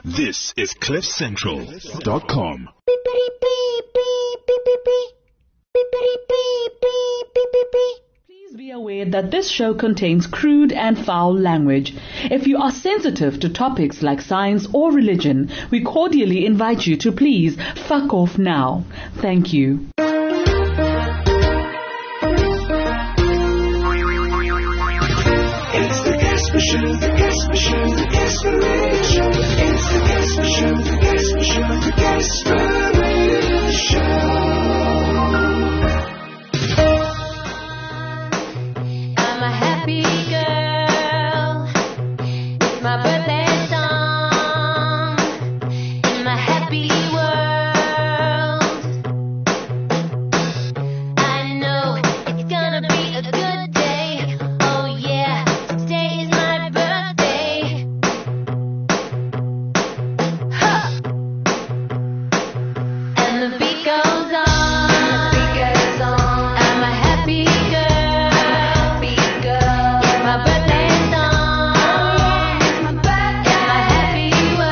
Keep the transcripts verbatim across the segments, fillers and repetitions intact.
This is cliff central dot com. Please be aware that this show contains crude and foul language. If you are sensitive to topics like science or religion, we cordially invite you to please fuck off now. Thank you. It's the Casper Show, the Casper Show, the Casper Radio Show. It's the Casper Show, the Casper Show, the Casper Radio Show. I'm a happy girl with my birthday song in my happy world. I know it's gonna be a good day. Oh yeah, today is my birthday. Huh. And the beat goes on. I'm a happy girl. It's my birthday song. It's my happy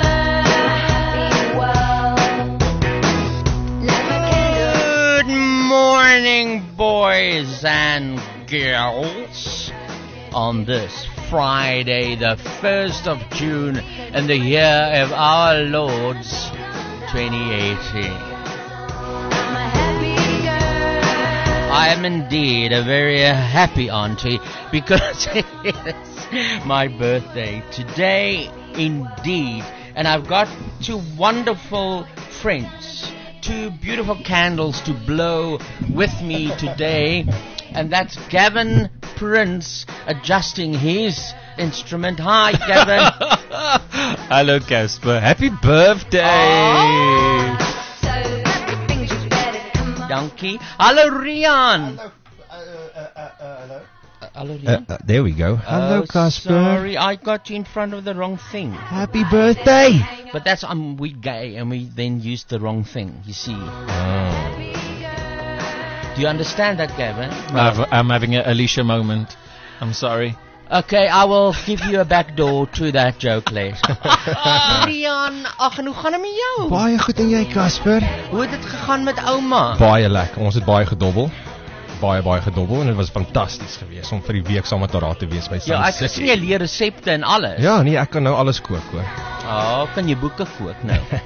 world. Light my candle. Good morning, boys and girls. On this Friday, the first of June, in the year of our Lord's twenty eighteen. I'm a happy girl. I am indeed a very happy auntie because it's my birthday today, indeed. And I've got two wonderful friends, two beautiful candles to blow with me today. And that's Gavin Prince adjusting his instrument. Hi, Gavin. Hallo Casper, happy birthday! Oh. So everything you better come on. Donkey. Hallo, Rian. Uh, uh, uh, uh, hello? Uh, Hallo, Uh, Rian. uh, there we go. Hello Oh, Casper. sorry, I got you in front of the wrong thing. Happy birthday! But that's um, we gay and we then used the wrong thing. You see? Oh. Do you understand that, Gavin? I've, I'm having a Alicia moment. I'm sorry. Okay, I will give you a back door to that joke later. Rian, ag, en hoe gaan het met jou? Baie goed en jy Casper? Hoe het het gegaan met ouma? Baie lekker. Ons het baie gedobbel. Baie baie gedobbel en dit was fantasties geweest om vir die week saam met haar te wees by Ja, Sun ek City. sien jy leer resepte en alles. Ja, nee, ek kan nou alles kook hoor. Oh, kan jy boeke kook nou? I'm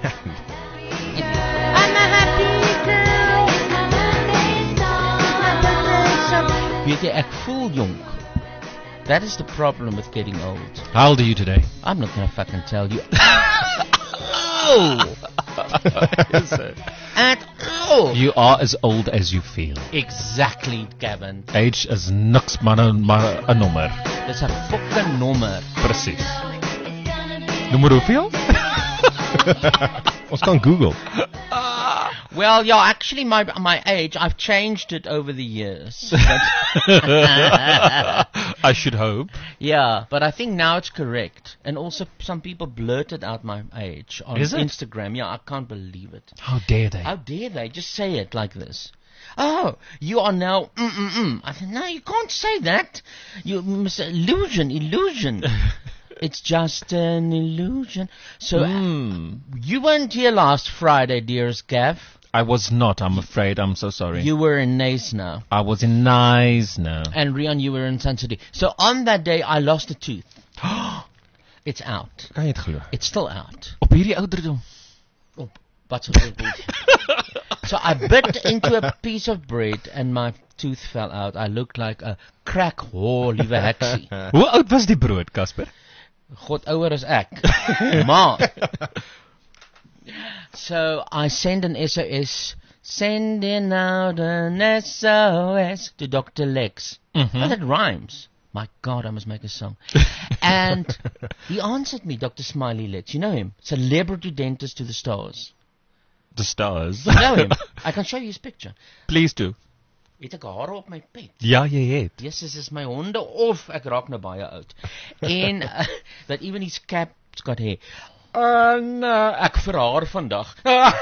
a happy girl. It's my birthday song. My birthday song. Weet jy, ek voel jonk. That is the problem with getting old. How old are you today? I'm not gonna fucking tell you. Oh! Is it? At all! You are as old as you feel. Exactly, Gavin. Age is niks maar 'n maar 'n nommer. Dis 'n fucking nommer. Presies. Nommer hoeveel? Ons kan Google. Well, yeah, actually my my age, I've changed it over the years. But I should hope. yeah, but I think now it's correct. And also some people blurted out my age on Is it? Instagram. Yeah, I can't believe it. How dare they? How dare they just say it like this? Oh, you are now mm-mm-mm. I said, no, you can't say that. You must illusion, illusion. It's just an illusion. So Hmm. you weren't here last Friday, dearest Gav. I was not, I'm afraid. I'm so sorry. You were in Nace now. I was in Nice now. And Rian, you were in Sun City. So on that day, I lost a tooth. It's out. Kan jy dit glo? It's still out. Op hierdie ouderdom. Oh, but so I bit into a piece of bread and my tooth fell out. I looked like a crack whore, liewe heksie. Hoe oud was die brood, Casper? God ouer as ek. Maar. So I send an S O S, sending out an S O S to Doctor Lex. Mhm. Oh, that rhymes. My God, I must make a song. And he answered me, Doctor Smiley Lex. You know him? Celebrity dentist to the stars. The stars. You know him? I can show you his picture. Please do. Het ek hare op my pet? Ja, jy het. Jesus, is my honde of ek raak nou baie oud. En uh, that even his cap's got hair. En uh, ek verhaar vandag.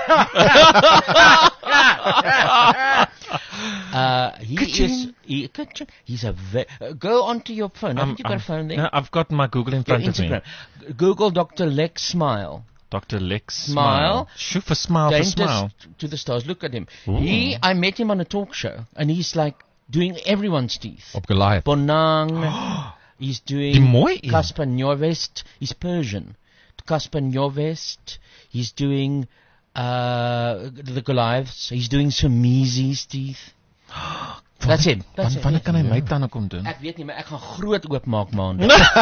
uh, he is he, he's a ve- uh, go onto your phone. Um, Haven't you got um, a phone there? No, I've got my Google in Your front of me. Instagram. Google Doctor Lex Smile. Doctor Lex Smile. Smile. Shoof, a smile for Dentist smile. to the stars. Look at him. Ooh. He, I met him on a talk show, and he's like doing everyone's teeth. Op Goliath. Bonang. He's doing Die mooi een. Caspar Nyovest. He's Persian. Caspar Nyovest. He's doing uh, the Goliaths. He's doing Somizi's teeth. That's him. That's Wanneer it. kan hy my tande kom doen? Ek weet nie, maar ek gaan groot oopmaak maand.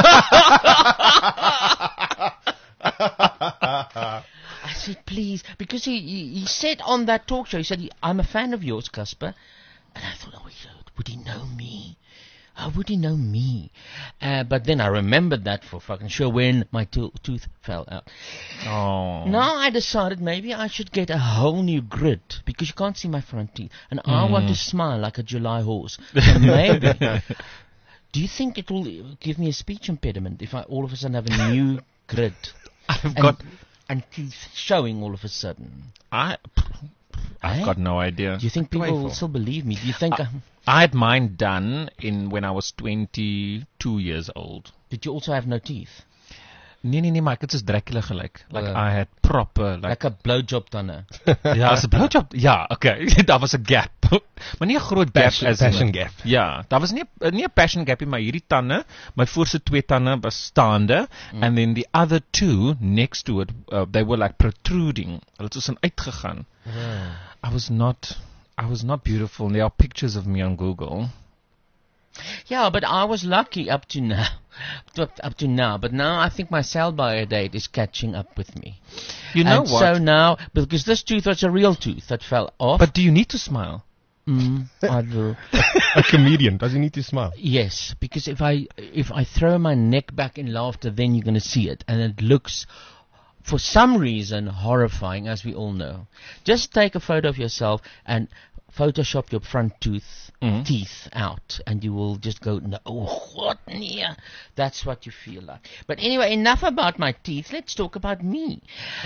I said, please, because he, he, he said on that talk show, he said, I'm a fan of yours, Caspar. And I thought, oh, would he know me? How would he know me? Uh, but then I remembered that for fucking sure when my to- tooth fell out. Oh. Now I decided maybe I should get a whole new grid because you can't see my front teeth. And I want to smile like a July horse. So maybe. Do you think it will give me a speech impediment if I all of a sudden have a new grid? I've and, got and teeth showing all of a sudden. I I've Eh? got no idea. Do you think people will Twyfel. still believe me? Do you think... I, I had mine done in when I was twenty-two years old. Did you also have no teeth? Nee nee nee, maar ek het soos Dracula gelyk. Like Uh, I had proper like Like a blowjob tanden. ja, as 'n blowjob. Ja, okay. Daar was 'n gap. Maar nie 'n groot gap Passion- as in- passion gap. Ja, daar was nie nie 'n passion gap nie, maar hierdie tande, my voorste twee tande was staande and then the other two next to it, uh, they were like protruding. Hulle het soos in uitgegaan. I was not I was not beautiful. There are pictures of me on Google. Yeah, but I was lucky up to now. Up, up to now. But now I think my sell-by date is catching up with me. You know and what? so now, because this tooth was a real tooth that fell off. But do you need to smile? Mm, I do. A comedian, does he need to smile? Yes, because if I if I throw my neck back in laughter, then you're going to see it, and it looks, for some reason, horrifying, as we all know. Just take a photo of yourself and Photoshop your front tooth Mhm. teeth out, and you will just go, no, oh, what near? That's what you feel like. But anyway, enough about my teeth. Let's talk about me.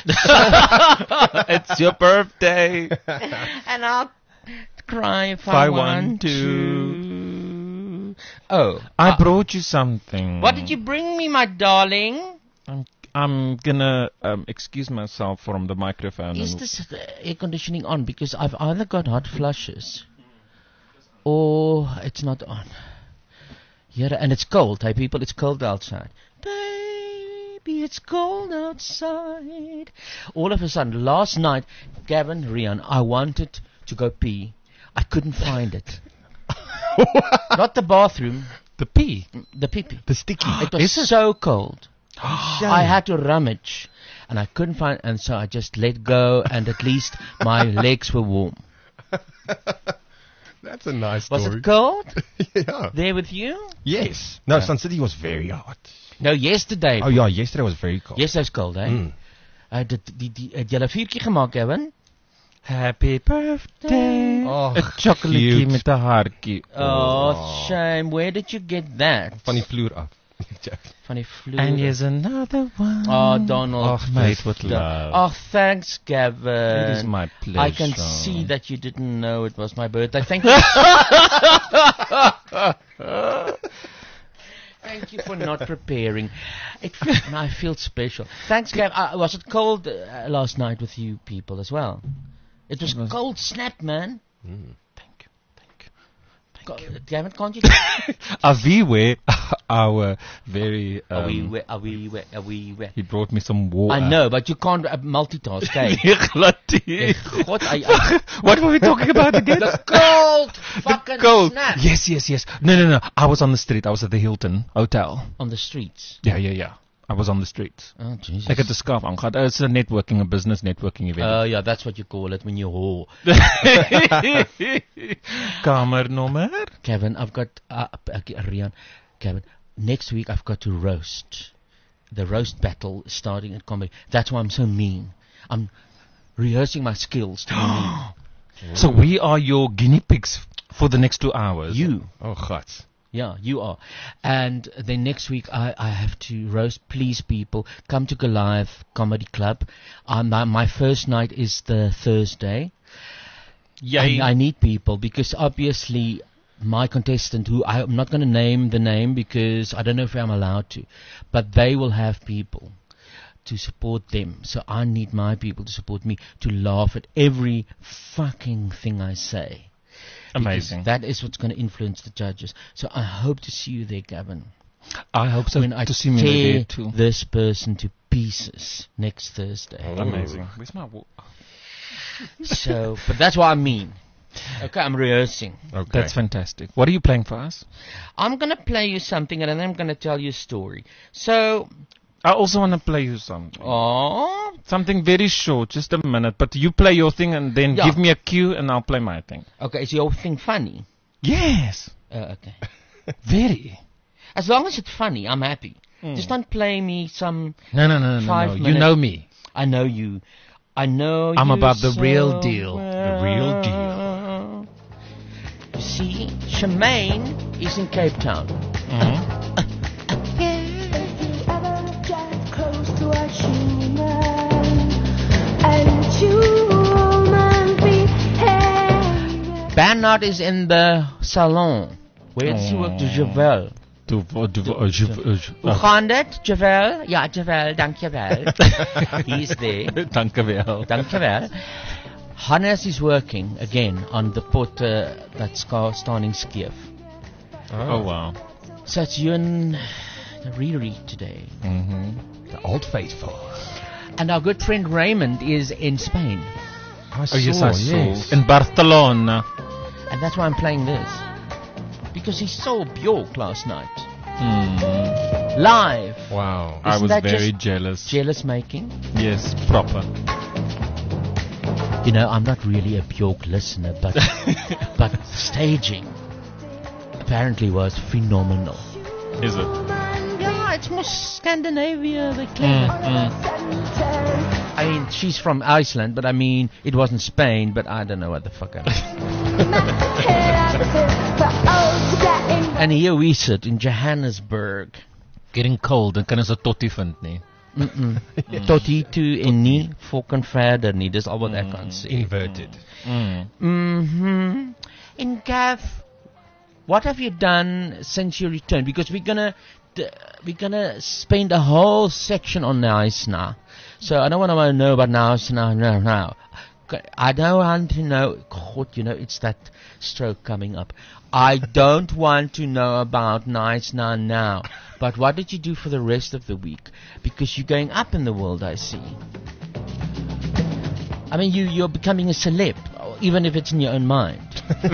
It's your birthday. And I'll cry if If I, I want want to. Oh, I uh, brought you something. what did you bring me, my darling? I'm, I'm gonna um, excuse myself from the microphone. Is and- this uh, air conditioning on? Because I've either got hot flushes or it's not on. Yeah, and it's cold. Hey, people, it's cold outside. Baby, it's cold outside. All of a sudden, last night, Gavin, Rian, I wanted to go pee. I couldn't find it. Not the bathroom, the pee. the pee-pee. The sticky. It was Is it? so cold. I had to rummage, and I couldn't find, and so I just let go, and at least my legs were warm. That's a nice Was story. it cold yeah. there with you? Yes. No, Sun City was very hot. No, yesterday. Oh yeah, yesterday was very cold. Yesterday's cold, eh? Mm. Uh, die, die, die, het julle vuurtjie gemaak, Kevin? Happy birthday. Oh, A chocolatekie cute. met 'n hartjie. Oh, shame. Where did you get that? Van die vloer af. Van die vloer. And here's another one. Oh, Donald. Oh, made with Da- love. Oh, thanks, Gavin. It is my pleasure. I can see that you didn't know it was my birthday. Thank you. Thank you for not preparing. It, and I feel special. Thanks, Gav. Uh, was it cold uh, last night with you people as well? It was, It was- cold snap, man. Mm. Thank you. Thank you. Go- Gavin, can't you? Aviwe, our very. Are we, Um, we, are we, we, are we, we. he brought me some water. I know, but you can't uh, multitask, eh? Nee, glad nie. What? I, I, What were we talking about again? the cold fucking The cold. snap Yes, yes, yes. No, no, no. I was on the street. I was at the Hilton Hotel. on the streets. Yeah, yeah, yeah. I was on the streets. Oh, Jesus. Ek het 'n skaaf aangehad. It's a networking, a business networking event. Oh, yeah, that's what you call it when you whore. Kamernommer? Kevin, I've got, uh, uh, Rian, Kevin, next week I've got to roast. The roast battle is starting at comedy. That's why I'm so mean. I'm rehearsing my skills to be mean. So we are your guinea pigs for the next two hours. You. Oh, God. Yeah, you are. And then next week I, I have to roast. Please, people, come to Goliath Comedy Club. Um, my, my first night is the Thursday. Jy, I, I need people because obviously my contestant, who I, I'm not going to name the name because I don't know if I'm allowed to, but they will have people to support them. So I need my people to support me, to laugh at every fucking thing I say. Because Amazing. that is what's going to influence the judges. So I hope to see you there, Gavin. I hope so. When I to see me tear there too. this person to pieces next Thursday. Amazing. Where's my wa- So, but that's what I mean. Okay, I'm rehearsing. Okay. That's fantastic. What are you playing for us? I'm going to play you something and then I'm going to tell you a story. So, I also want to play you something. oh, Something very short, just a minute. But you play your thing and then Yeah. give me a cue and I'll play my thing. okay, is your thing funny? Yes. Uh, okay. Very. As long as it's funny, I'm happy. Just don't play me some, No, no, no, no, Five no. You minutes. know me. I know you. I know I'm you about the so real deal. The real deal. well. You see, Shemaine is in Cape Town. Bernard is in the salon. Where does he work? De Javel. Du, du, uh, je, uh, je, Hoe gaan dit, Javel? Ja, Javel, dankjewel. He's there. Dank je wel. Dankjewel. Hannes is working again on the pot uh, that's ca- starting skiff. Oh, wow. So it's you and Riri today. Mm-hmm. The Old Faithful. And our good friend Raymond is in Spain. I Oh, yes, I saw. yes. In Barcelona. And that's why I'm playing this. Because he saw Bjork last night. Mm. Live. Wow. I Isn't was that very just jealous. Jealous making. Yes, proper. You know, I'm not really a Bjork listener, but but staging apparently was phenomenal. Is it? Yeah, it's more Scandinavia, the clever. I mean, she's from Iceland, but I mean, it wasn't Spain, but I don't know what the fuck I mean. And here we sit in Johannesburg. Getting cold, dan kan ons 'n tottie vind nie. Mm-mm. Tot hier toe en nie fucking verder nie. Dis al wat ek kan sê. Inverted. Mm. Mm-hmm. And Gav, what have you done since you returned? Because we're gonna d- we're gonna spend a whole section on Naisna. So I don't want to know about Naisna now. Now, I don't want to know. God, you know, it's that stroke coming up. I don't want to know about Naisna now. But what did you do for the rest of the week? Because you're going up in the world, I see. I mean, you, you're becoming a celeb, even if it's in your own mind.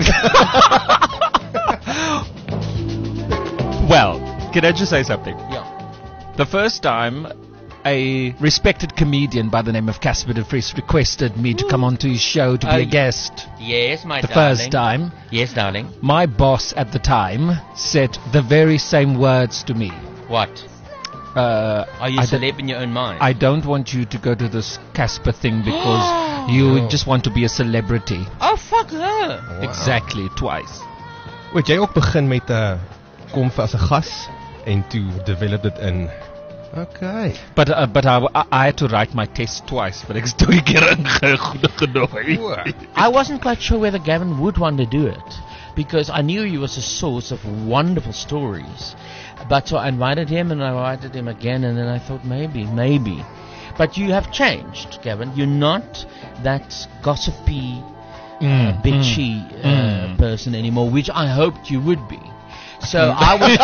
Well, can I just say something? Yeah. The first time a respected comedian by the name of Casper de Vries requested me to come onto his show to be Oh, a y- guest, Yes, my the darling. first time, Yes, darling. my boss at the time said the very same words to me. What? Uh, Are you I a don't- celeb in your own mind? I don't want you to go to this Casper thing because you just want to be a celebrity. oh, fuck her. Exactly, twice. Weet jy ook begin met 'n uh, kom vir as 'n gas en toe develop dit in. Okay. But uh, but I, I, I had to write my test twice, but ek is twee keer ingenooi. I wasn't quite sure whether Gavin would want to do it. Because I knew he was a source of wonderful stories. But so I invited him and I invited him again and then I thought maybe, maybe. But you have changed, Gavin. You're not that gossipy, uh, bitchy uh, mm. person anymore, which I hoped you would be. So I was,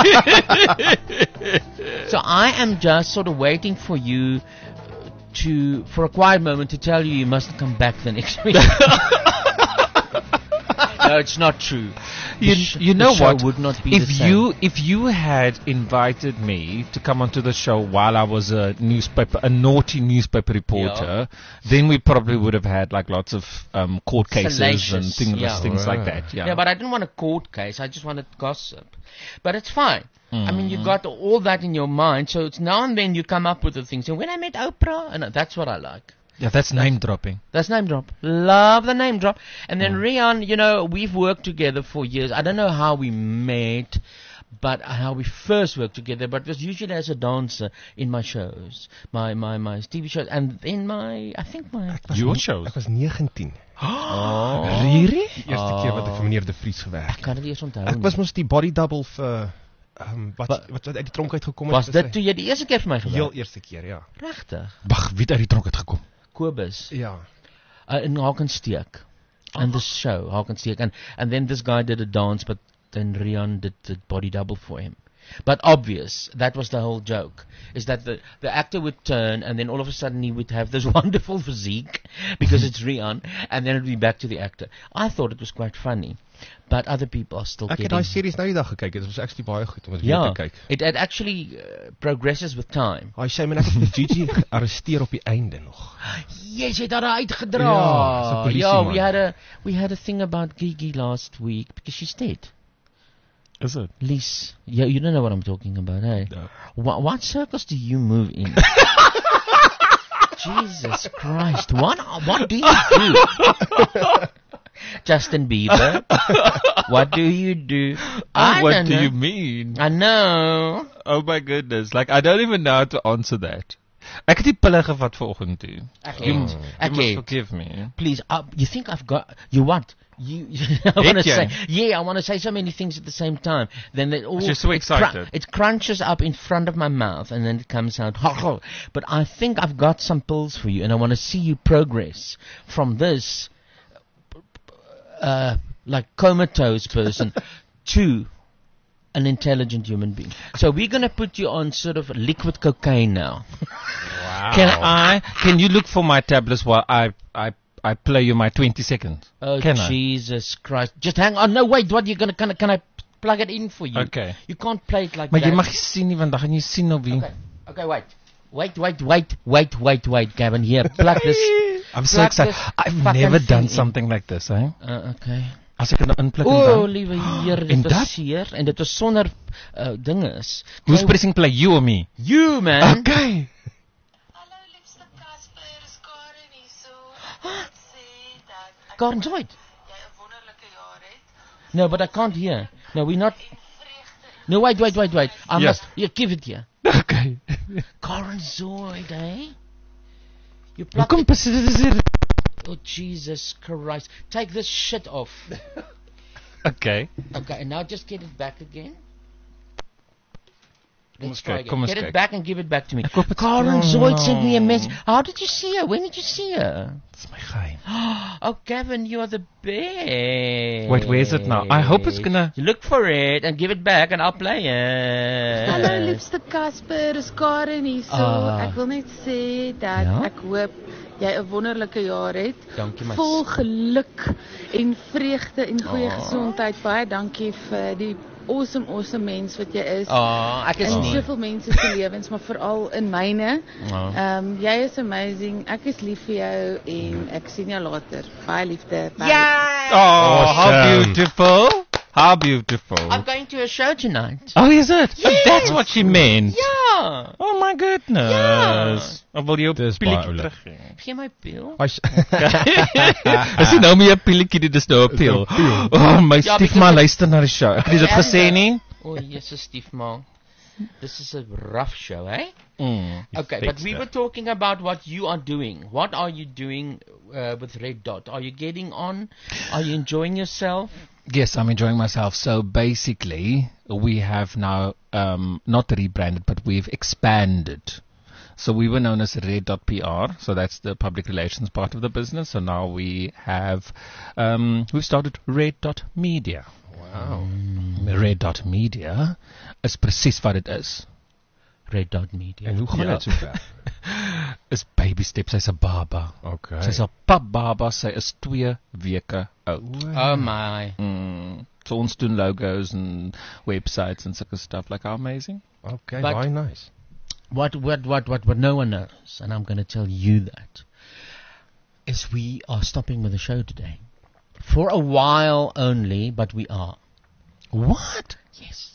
so I am just sort of waiting for you to, for a quiet moment to tell you you must come back the next week. No, it's not true. The You, sh- you the know show what? would not be if the same. you if you had invited me to come onto the show while I was a newspaper a naughty newspaper reporter, then we probably would have had like lots of um, court cases and Salacious, things yeah. things like Wow. that. Yeah. Yeah, but I didn't want a court case. I just wanted gossip. But it's fine. I mean, Mm-hmm. you got all that in your mind, so it's now and then you come up with the things. And when I met Oprah, and that's what I like. yeah, that's name dropping. That's name drop. Love the name drop. And then Mm. Rian, you know, we've worked together for years. I don't know how we met, but how we first worked together. But it was usually as a dancer in my shows, my my my T V shows, and in my, I think my. Your shows. Ek was negentien. Really? Die eerste keer wat ek vir meneer De Vries gewerk Ek het. kan dit eers onthou. Ek was mos die body double vir Um, wat, Wa- wat wat uit die tronk uitgekom het. Was is dit hy- toe jy die eerste keer vir my heel gebel? eerste keer, ja. Regtig? Wag, wie het uit die tronk uitgekom? Kobus. Ja. Uh, in Hakensteek. And the show, Hakensteek. And, and then this guy did a dance, but then Rian did the body double for him. But obvious, that was the whole joke, is that the, the actor would turn and then all of a sudden he would have this wonderful physique, because it's Rian, and then it would be back to the actor. I thought it was quite funny, but other people are still Ek het getting... daai series nou die dag gekyk. Dit was actually baie goed om dit weer Yeah, te kyk. it, it actually uh, progresses with time. Hy sê men ek het vir Gigi gearresteer op die einde nog. Yes, jy het daar uitgedra. Ja, so polisie yeah, man. we had a we had a thing about Gigi last week because she's dead. Is it? Lise, yeah, you don't know what I'm talking about, hey? No. What, what circles do you move in? Jesus Christ, what what do you do? Justin Bieber, what do you do? I what don't do know. you mean? I know. Oh my goodness. Like, I don't even know how to answer that. Ek het die pille gevat vanoggend toe. Okay. You, you Okay. must forgive me. Please, uh, you think I've got you what? You, I want to you? say, yeah, I want to say so many things at the same time. Then they all, You're so it cru- excited. it crunches up in front of my mouth, and then it comes out. But I think I've got some pills for you, and I want to see you progress from this, uh, like comatose person, to an intelligent human being. So we're gonna put you on sort of liquid cocaine now. Can I, can you look for my tablets while I, I, I play you my twenty seconds? Oh, Can I? Jesus Christ. Just hang on. No, wait. What? You're gonna, can, I- can I plug it in for you? Okay. You can't play it like Maar that. jy mag nie sien nie, want dan gaan jy sien op wie. Okay. Okay, wait. Wait, wait, wait, wait, wait, wait, Gavin. Here, plug this. I'm so plug excited. this I've fucking never thing done in. something like this, eh? Uh, okay. As ek dit nou inpluk en O, dan. liewe Heer, En dit was dat? seer en dit was sonder uh, dinges. Who's Kry- pressing play, you or me? You, man. Okay. Hallo liefste Casper, is Karen hier so. Ek sê dat ek Karen Zoid. jy 'n wonderlike jaar het No, but I can't hear. No, we're not. en vreugde. No, wait, wait, wait, wait. I Yeah. must. Yeah, give it here. Okay. Karen Zoid, eh? You plucked Hoekom it. presies? Oh, Jesus Christ. Take this shit off. Okay. Okay, and now just get it back again. Kom Let's eens try kyk, again. kom eens Get it kyk. back and give it back to me. hoop het- Karen Oh, Zoid sent me a no. message. How did you see her? When did you see her? Dis my geheim. Oh, Gavin, you are the best. Wait, where is it now? I hope it's gonna- You look for it and give it back and I'll play it. Hallo liefste Casper, is Karen hier so. Ah. Ek wil net sê dat Ja? ek hoop jy 'n wonderlike jaar het. Dankie, my Vol geluk en vreugde en goeie Ah. gesondheid. Baie dankie vir die awesome awesome mens wat jy is. Oh, ek is in nie. soveel mense se lewens, maar veral in myne. Oh. Ehm um, jy is amazing. Ek is lief vir jou en ek sien jou later. Baie liefde. Bye. Yay! Oh, how Awesome. beautiful. How beautiful. I'm going to a show tonight. Oh, is it? Yes. That's what she meant. Yeah. Oh my goodness. Ja. Of wil jy op Dis baie pilletjie oulik. teruggee? Gee my pil. As Is dit nou meer 'n pilletjie, dit is nou 'n pil. Oh, my Ja, stiefma because- luister na die show. Ek het dit Ja, gesê dat- nie. Oh, yes, stiefma. This is a rough show, eh? Mm. Okay, but we were talking about what you are doing. What are you doing uh, with Red Dot? Are you getting on? Are you enjoying yourself? Yes, I'm enjoying myself. So basically, we have now um, not rebranded, but we've expanded. So we were known as Red Dot P R, so that's the public relations part of the business. So now we have, um, we've started Red Dot Media. Wow. Red Dot Media is presies wat dit is. Red Dot Media. En hoe gaan Ja. dit sover? Is baby steps, sy's 'n baba. Okay. Sy's 'n pap baba, sy is twee weke oud. Oh my. Mm. So ons doen logos and websites and sulke stuff. Like, how amazing. Okay, But- baie nice. What, what, what, what, what no one knows, and I'm going to tell you that, is we are stopping with the show today. For a while only, but we are. What? Yes.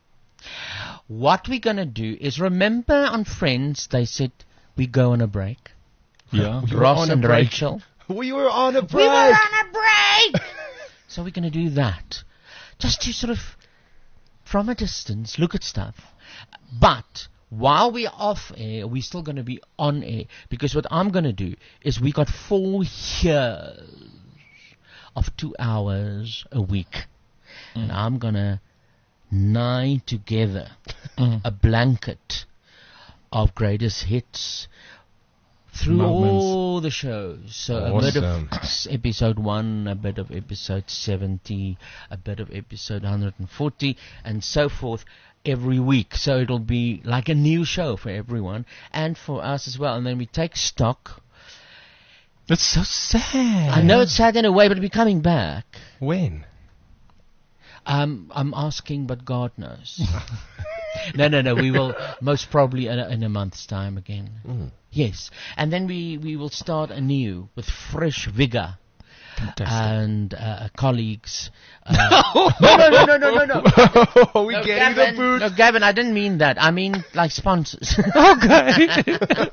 What we're going to do is, remember on Friends, they said we go on a break? Yeah. We were Ross on a and break. Rachel. We were on a break. We were on a break! So we're going to do that. Just to sort of, from a distance, look at stuff. But while we're off air, we're still going to be on air. Because what I'm going to do is we got four years of two hours a week. And I'm going to nine together, a blanket of greatest hits through Moments. all the shows. So a bit of Awesome. s- episode one, a bit of episode seventy, a bit of episode one hundred forty, and so forth every week. So it'll be like a new show for everyone and for us as well. And then we take stock. It's so sad. I know it's sad in a way, but we're coming back. When? Um, I'm asking, but God knows. no, no, no. We will most probably in a, in a month's time again. Mm. Yes, and then we, we will start anew with fresh vigor. Fantastic. And uh, colleagues. Uh, no, no, no, no, no, no, no. Are we No, getting Gavin, the boot? no, Gavin, I didn't mean that. I mean like sponsors. Okay.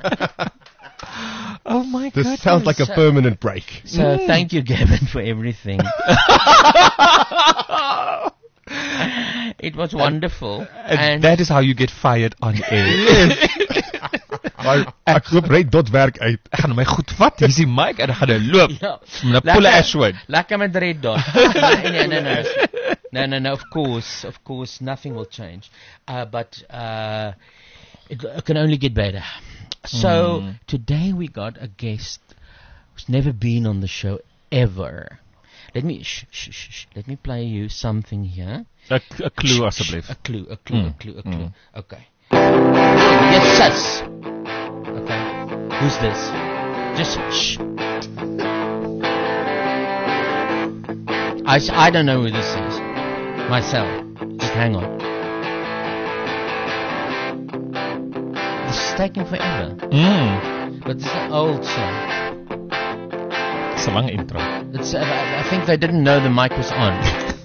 Oh my This goodness. sounds like a So- permanent break. So thank you, Gavin, for everything. It was wonderful. And that is how you get fired on air. Maar ek koop Red Dot werk uit. Ek gaan my goed vat. Hier is die mic en ek gaan nou loop. Ja. Met 'n pulle Ashwood. Lekker met Red Dot. no, no, no. No, no, no, of course, of course, nothing will change. Uh, but uh, it, it can only get better. So, Mm. today we got a guest who's never been on the show ever. Let me, shh, shh, shh, shh, let me play you something here. 'n 'n clue Shh, asseblief. shh, A clue, a clue, a Mm, clue, a clue. mm. Okay. Yes, sus. Okay. Who's this? Just shh. I, s- I don't know who this is. Myself. Just hang on. This is taking forever. Mm. But it's an old song. It's a long intro. It's, uh, I I think they didn't know the mic was on.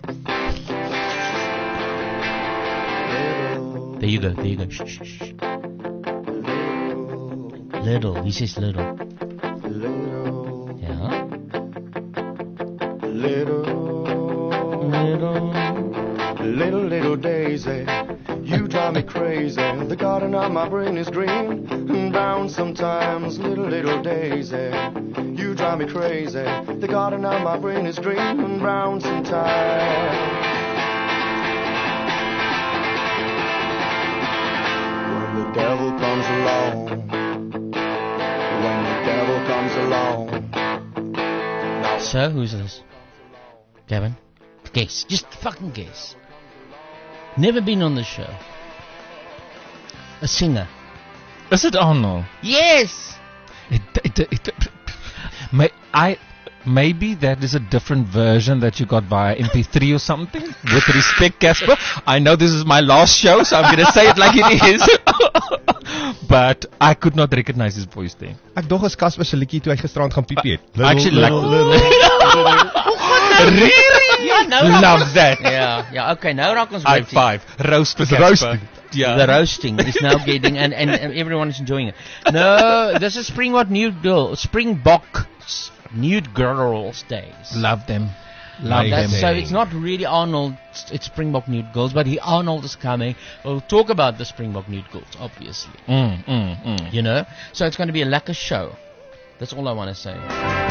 There you go, there you go. Shh, shh, shh. Little, he says little. Yeah. Little, Little. little, little Daisy, you drive me crazy. The garden of my brain is green and brown sometimes. Little, little Daisy, you drive me crazy. The garden of my brain is green and brown sometimes. When the devil comes along, when the devil comes along. So, who's this? Gavin? Guess. Just fucking guess. Never been on the show. A singer. Is it Arnold? Yes! It, it, it, it, may, I, maybe that is a different version that you got via M P three or something. With respect, Casper, I know this is my last show, so I'm going to say it like it is. But I could not recognize his voice there. Ek dog as Casper se liedjie toe hy gisterand gaan piepie het. Actually, like, really? Ja, nou raak Love ons- that. Ja, ja, okay, nou raak ons High witty. five. Roast for It's Casper. roasting. Yeah. The roasting is now getting, and, and, and everyone is enjoying it. No, this is Springbok Nude Girl, Springbok Nude Girls Days. Love them. Love Nice. them. That's, so it's not really Arnold, it's- it's Springbok Nude Girls, but he Arnold is coming. We'll talk about the Springbok Nude Girls, obviously. Mm, mm, mm. You know? So it's going to be a lekker show. That's all I want to say.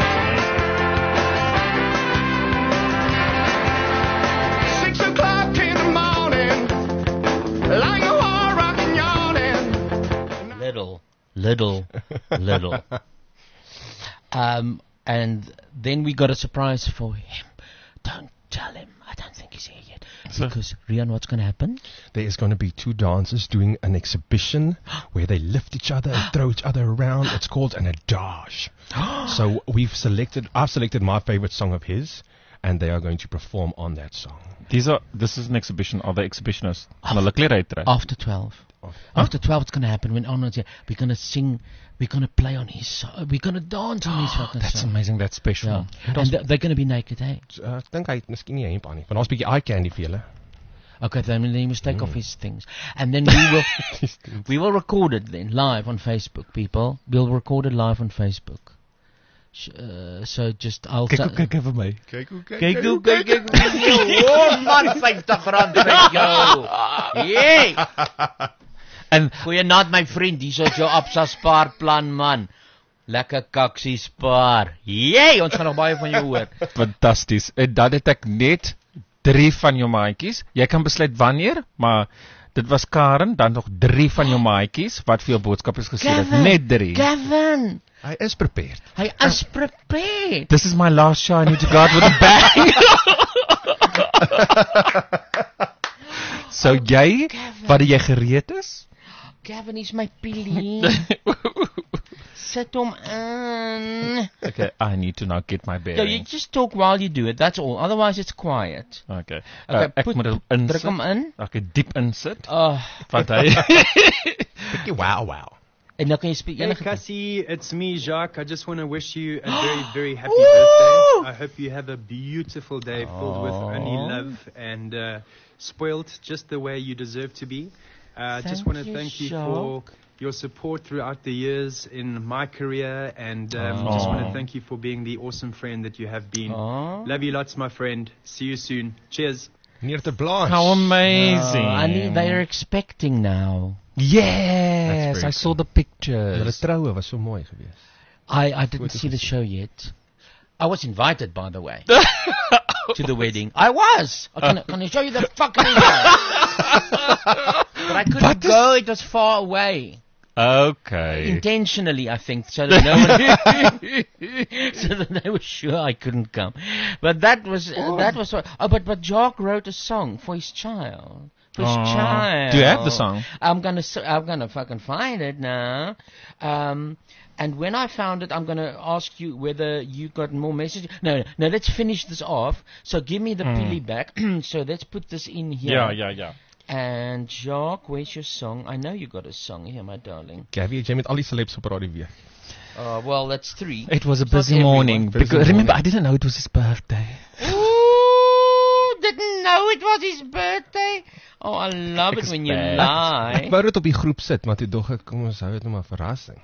Six o'clock in the morning, like a war rocking yawning. Little, little, little. Um, and then we got a surprise for him. Don't tell him. I don't think he's here yet. So- Because, Rian, what's going to happen? There is going to be two dancers doing an exhibition where they lift each other and throw each other around. It's called an adage. So we've selected, I've selected my favorite song of his, and they are going to perform on that song. These are, this is an exhibition. Are the exhibitionists? Gaan hulle klere uittrek? After twelve. After twelve, it's going to happen. When Arnold's here, we're going to sing, we're going to play on his song, we're going to dance on his fucking That's song. amazing. That's special. Yeah. And th- they're going to be naked, eh? Uh, ek dink hy het miskien nie 'n hemp aan nie, want daar's 'n bietjie eye candy vir julle. Okay, then he must take off his things. And then we will we will record it then live on Facebook, people. We'll record it live on Facebook. Sh- Uh, so just I'll Kyk ta- hoe kyk hy vir my. Kyk hoe kyk. Kyk hoe kyk ek oh man vyftig rand vir jou. Jee. En Goeienaand my vriend, hier is jou Absa spaarplan man. Lekker kaksie spaar. Jee, ons gaan nog baie van jou hoor. fantasties. En dan het ek net drie van jou maatjies. Jy kan besluit wanneer, maar dit was Karen, dan nog drie van jou maatjies wat vir jou boodskap is gestuur het. Gavin, Net drie. Gavin, Hy is prepared. hy is prepared. This is my last show, I need to go out with a bang. So jy, wat jy gereed is? Gavin is my pilie. Sit hom in. Okay, I need to now get my No, you bearings. just talk while you do it, that's all. Otherwise it's quiet. Okay. Okay, Uh, ek put- moet hom Druk hom insit. in. Okay, diep insit. Oh, Want hy Bietjie wow wow. en dan kan jy speel Hey enige Cassie, it's me, Jacques. I just want to wish you a very, very happy Ooh. birthday. I hope you have a beautiful day filled with only Aw. love and uh, spoiled just the way you deserve to be. I uh, just Thank want to you, thank you for Jacques. your support throughout the years in my career, and um, Aw. just want to thank you for being the awesome friend that you have been. Aw. Love you lots, my friend. See you soon. Cheers. Meneer te Blanche. How amazing. Oh, I need, they're expecting now. Yes, very I saw cool. the Hulle pictures. troue was so mooi geweest. I, I didn't Foto's see the gezien. show yet. I was invited, by the way, to the wedding. I was. I can, can I show you the fucking invite? But I couldn't What is- go. It was far away. Okay. Intentionally, I think, so that no one, so that they were sure I couldn't come. But that was uh, that was. what- Oh, but but Jacques wrote a song for his child. For his Aw. child. Do you have the song? I'm gonna s- I'm gonna fucking find it now. Um, and when I found it, I'm gonna ask you whether you got more messages. No, no. Let's finish this off. So give me the pili back. So let's put this in here. Ja, ja, ja. And Jacques, where's your song? I know you got a song here, my darling. Gabby, jy met al die celebs op radio weer. Uh, well, that's three. It was a It's not busy everyone. morning. Busy Because, remember, morning. I didn't know it was his birthday. Ooh, didn't know it was his birthday. Oh, I love it when you Expect. lie. Ek wou dit op die groep sit, maar toe dog ek kom ons hou dit nou maar 'n verrassing.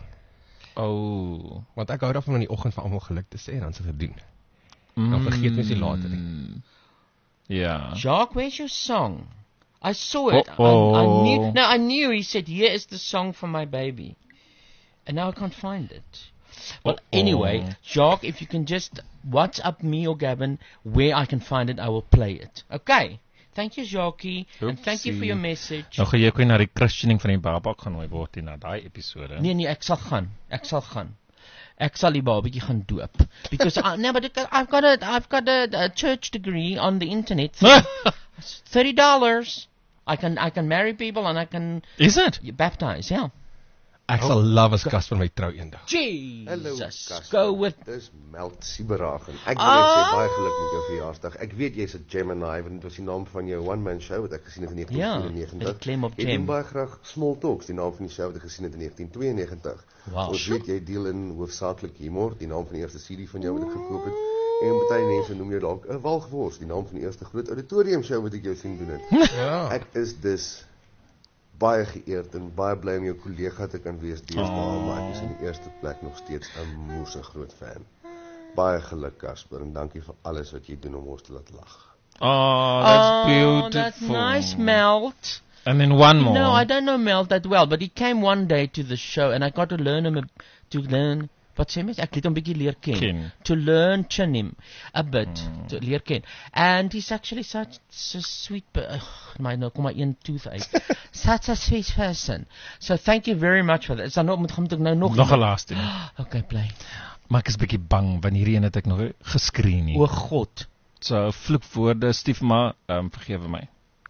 Oh. Want ek hou daarvan om in die oggend vir almal geluk te sê en dan se dit doen. Dan vergeet mens die later nie. Mm. Ja. Jacques, where's your song? I saw it. I, I Uh-oh. knew. No, I knew. He said, "Here is the song for my baby," and now I can't find it. Well, Uh-oh. anyway, Jacques, if you can just WhatsApp me or Gavin where I can find it, I will play it. Okay. Thank you, Jacques, and thank you for your message. Nou gaan jy ook na die christening van die baba genooi word en na daai episode. Nee, nee, ek sal gaan. Ek sal gaan. Ek sal die babatjie gaan doop. Because I, no, but it- I've got a I've got a, a church degree on the internet. Thirty dollars. I can I can marry people and I can Is it? baptize. Yeah. Ek sal love as Casper my trou eendag. Hallo, Jesus. Casper. Go with. Dis Meld Sieberagen. Ek wil net sê Ah. baie geluk met jou verjaarsdag. Ek weet jy's 'n Gemini, want dit was die naam van jou one man show wat ek gesien het in Ja, negentien vierennegentig. met die klem op Ek Gem. doen baie graag Small Talks, die naam van die show wat ek gesien het in negentien tweeënnegentig. Wow. Ons weet jy deel in hoofsaaklik humor, die naam van die eerste C D van jou wat ek gekoop het. En baie mense noem jou dalk 'n walgwors, die naam van die eerste groot auditorium show wat ek jou sien doen het. Ja. Ek is dus baie geëerd en baie bly om jou kollega te kan wees deesdae, Oh. maar ek is in die eerste plek nog steeds 'n moeëse groot fan. Baie geluk Casper en dankie vir alles wat jy doen om ons te laat lag. Oh, that's Oh, beautiful. that's nice, Melt. And then one more. No, I don't know Melt that well, but he came one day to the show and I got to learn him a, to learn. Wat sê mens? Ek het hom bietjie leer ken. Ken. To learn chin him a bit, to leer ken. And he's actually such such a sweet, pe- ugh, my nou kom my een tooth uit. Such a sweet person. So thank you very much for that. Is dan nog moet moet ek nou nog Nog 'n laaste. Okay, bly. Maar ek is bietjie bang want hierdie een het ek nog nie geskree nie. O God. So vloekwoorde, stief maar, ehm um, vergewe my.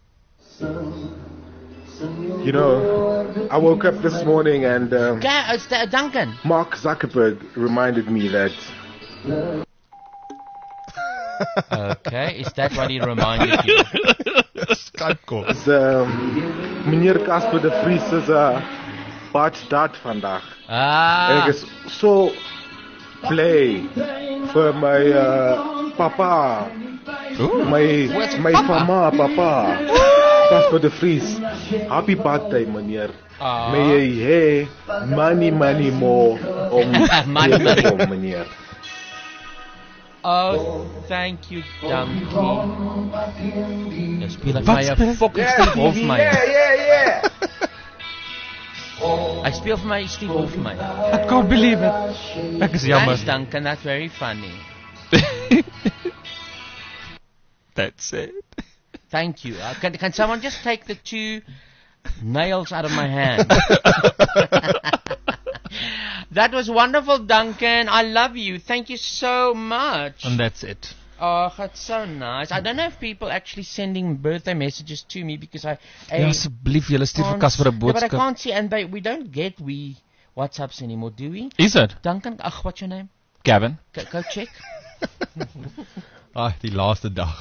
You know, I woke up this morning and um, Ga- it's the- Duncan. Mark Zuckerberg reminded me that Okay, is that what he reminded you? Skype call. the meneer Casper de Vries is 'n baie stad vandag. Ah. Ek is so bly vir my uh, papa. My my mama papa. Casper de Vries. Happy birthday meneer. Ah. May jy hê money money more om Money, money. om meneer. Oh, thank you, Duncan. Nou speel ek Wat my 'n speel- fucking Yeah, Steve Hofmeyr. yeah, yeah, yeah. Hy speel vir my Steve Hofmeyr. I can't believe it. Ek is jammer. Thanks, Duncan. That's very funny. That's it. Thank you. Uh, can, can someone just take the two nails out of my hand? That was wonderful, Duncan. I love you. Thank you so much. And that's it. Oh, that's so nice. I don't know if people actually sending birthday messages to me because I... I Ja, asseblief, julle stuur vir can't- Casper 'n Yeah, but I boodskap. can't see, and they, we don't get we WhatsApps anymore, do we? Is it? Duncan, ach, what's your name? Gavin. Go, go check. Ah, die laaste dag.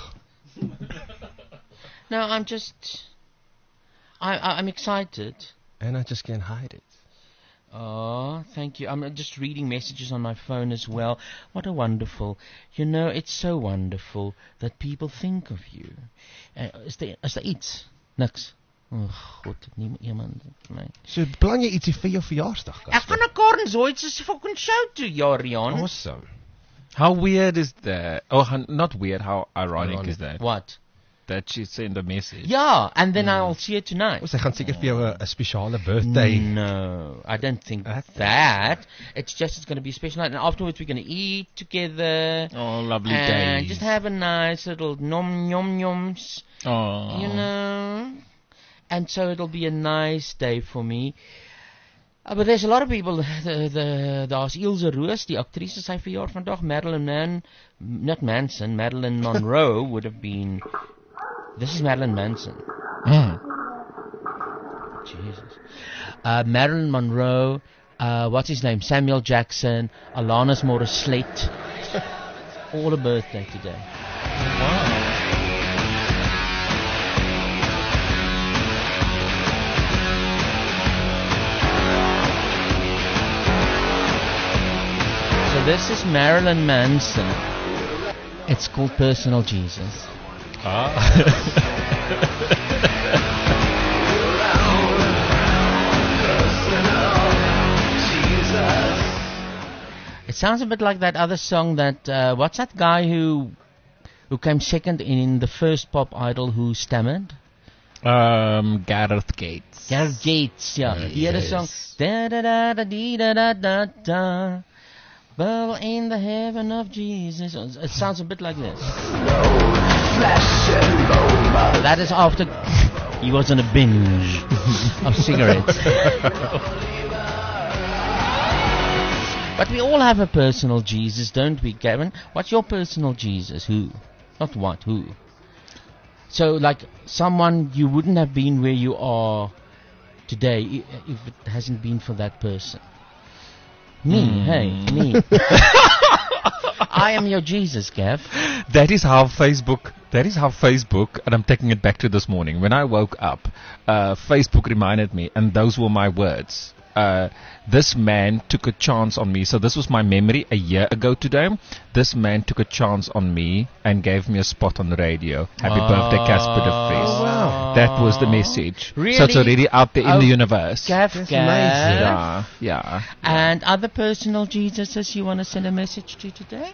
No, I'm just... I, I, I'm excited. And I just can't hide it. Oh, thank you. I'm uh, just reading messages on my phone as well. What a wonderful... You know, it's so wonderful that people think of you. Uh, is, there, is there iets? Niks. Oh, God, niemand iemand my. So, plan jy ietsie vir jou verjaarsdag? Ek gaan na Carnzoid's fucking show toe, ja, Rian. Awesome. How weird is that? Oh, hun- not weird. How ironic, Ironic. is that? What? That she sent a message. Yeah, and then I'll see you tonight. Oh, sy gaan seker vir jou 'n 'n spesiale birthday. No, I don't think that. It's just it's going to be a special night, and afterwards we're going to eat together. Oh, lovely and days. just have a nice little nom nom noms. Oh. You know, and so it'll be a nice day for me. Uh, but there's a lot of people. The the daar's Ilse Roos, die actrice, sy verjaar vandag. Marilyn Man, not Manson. Marilyn Monroe would have been. This is Marilyn Manson. Mm. Jesus. Uh, Marilyn Monroe, uh, what's his name? Samuel Jackson, Alanis Morissette. All a birthday today. So this is Marilyn Manson. It's called Personal Jesus. Ah. It sounds a bit like that other song that uh, what's that guy who who came second in the first Pop Idol who stammered? Um, Gareth Gates. Gareth Gates, yeah. Uh, he had a song. Da da da da dee da da da da. Well, in the heaven of Jesus. It sounds a bit like this. That is after he was on a binge of cigarettes. But we all have a personal Jesus, don't we, Gavin? What's your personal Jesus? Who? Not what, who? So, like, someone you wouldn't have been where you are today i- if it hasn't been for that person. Me, Hmm. hey, me. I am your Jesus, Gav. That is how Facebook, that is how Facebook, and I'm taking it back to this morning. When I woke up, uh, Facebook reminded me, and those were my words. Uh, this man took a chance on me. So this was my memory a year ago today. This man took a chance on me and gave me a spot on the radio. Happy birthday, Casper de Vries. Oh, wow. That was the message. Really? So it's already out there in Oh, the universe. Gav, That's Gav. amazing. Yeah, yeah. And other personal Jesuses you want to send a message to today?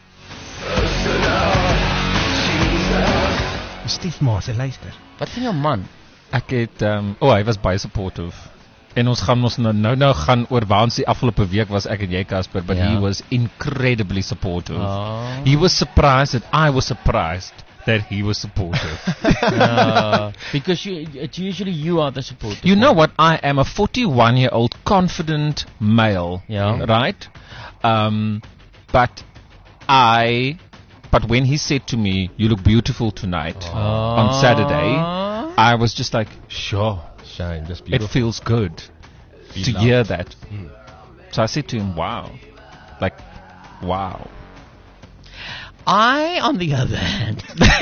Stiefma, sy luister. Wat van jou man? Ek het um, oh, hy was baie supportive. En ons gaan ons nou nou, nou gaan oor waar ons die afgelope week was ek en jy Casper, but Ja. he was incredibly supportive. Oh. He was surprised that I was surprised that he was supportive. Uh, because you, it's usually you are the supporter. You know what? I am a forty-one-year-old confident male, Yeah. right? Um, but I, but when he said to me, "You look beautiful tonight," on Saturday, I was just like, "Sure, Shame, that's it beautiful. feels good Be to loved. hear that." So I said to him, "Wow, like, wow." I, on the other hand,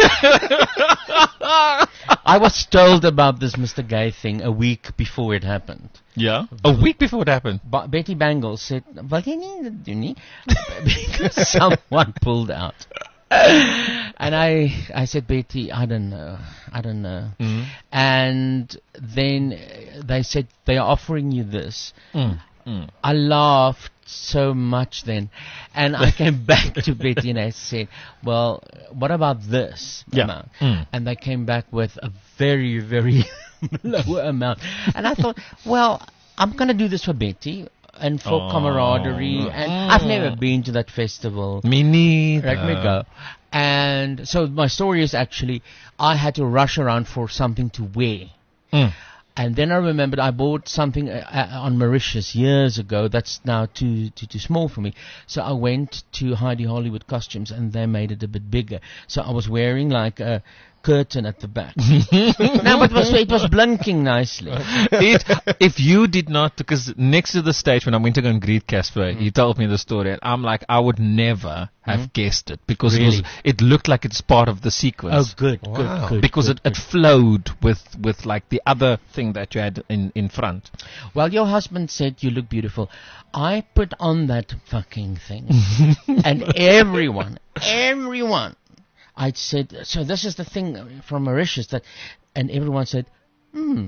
I was told about this Mister Gay thing a week before it happened. Yeah, a week before it happened. Ba- Betty Bangles said, "Wil jy nie dit doen nie?" Because someone pulled out. And I, I said, Betty, I don't know, I don't know. Mm. And then uh, they said they are offering you this. Mm. Mm. I laughed so much then, and I came back to Betty and I said, "Well, what about this Yeah. amount?" Mm. And they came back with a very, very lower amount. And I thought, well, I'm going to do this for Betty. and for Oh. camaraderie. And I've never been to that festival. Me neither. Let me go. And so my story is actually, I had to rush around for something to wear. Mm. And then I remembered I bought something uh, uh, on Mauritius years ago that's now too, too too small for me. So I went to Heidi Hollywood Costumes and they made it a bit bigger. So I was wearing like a curtain at the back. No, but it was, it was blinking nicely. It, if you did not, because next to the stage when I went to go and greet Casper, Mm. he told me the story, and I'm like, I would never have Mm. guessed it because Really? it, was, it looked like it's part of the sequence. Oh, good, good, good. Because good, it, it flowed with, with like the other thing that you had in, in front. Well, your husband said you look beautiful. I put on that fucking thing. And everyone, everyone, I said, so this is the thing from Mauritius that, and everyone said, hmm.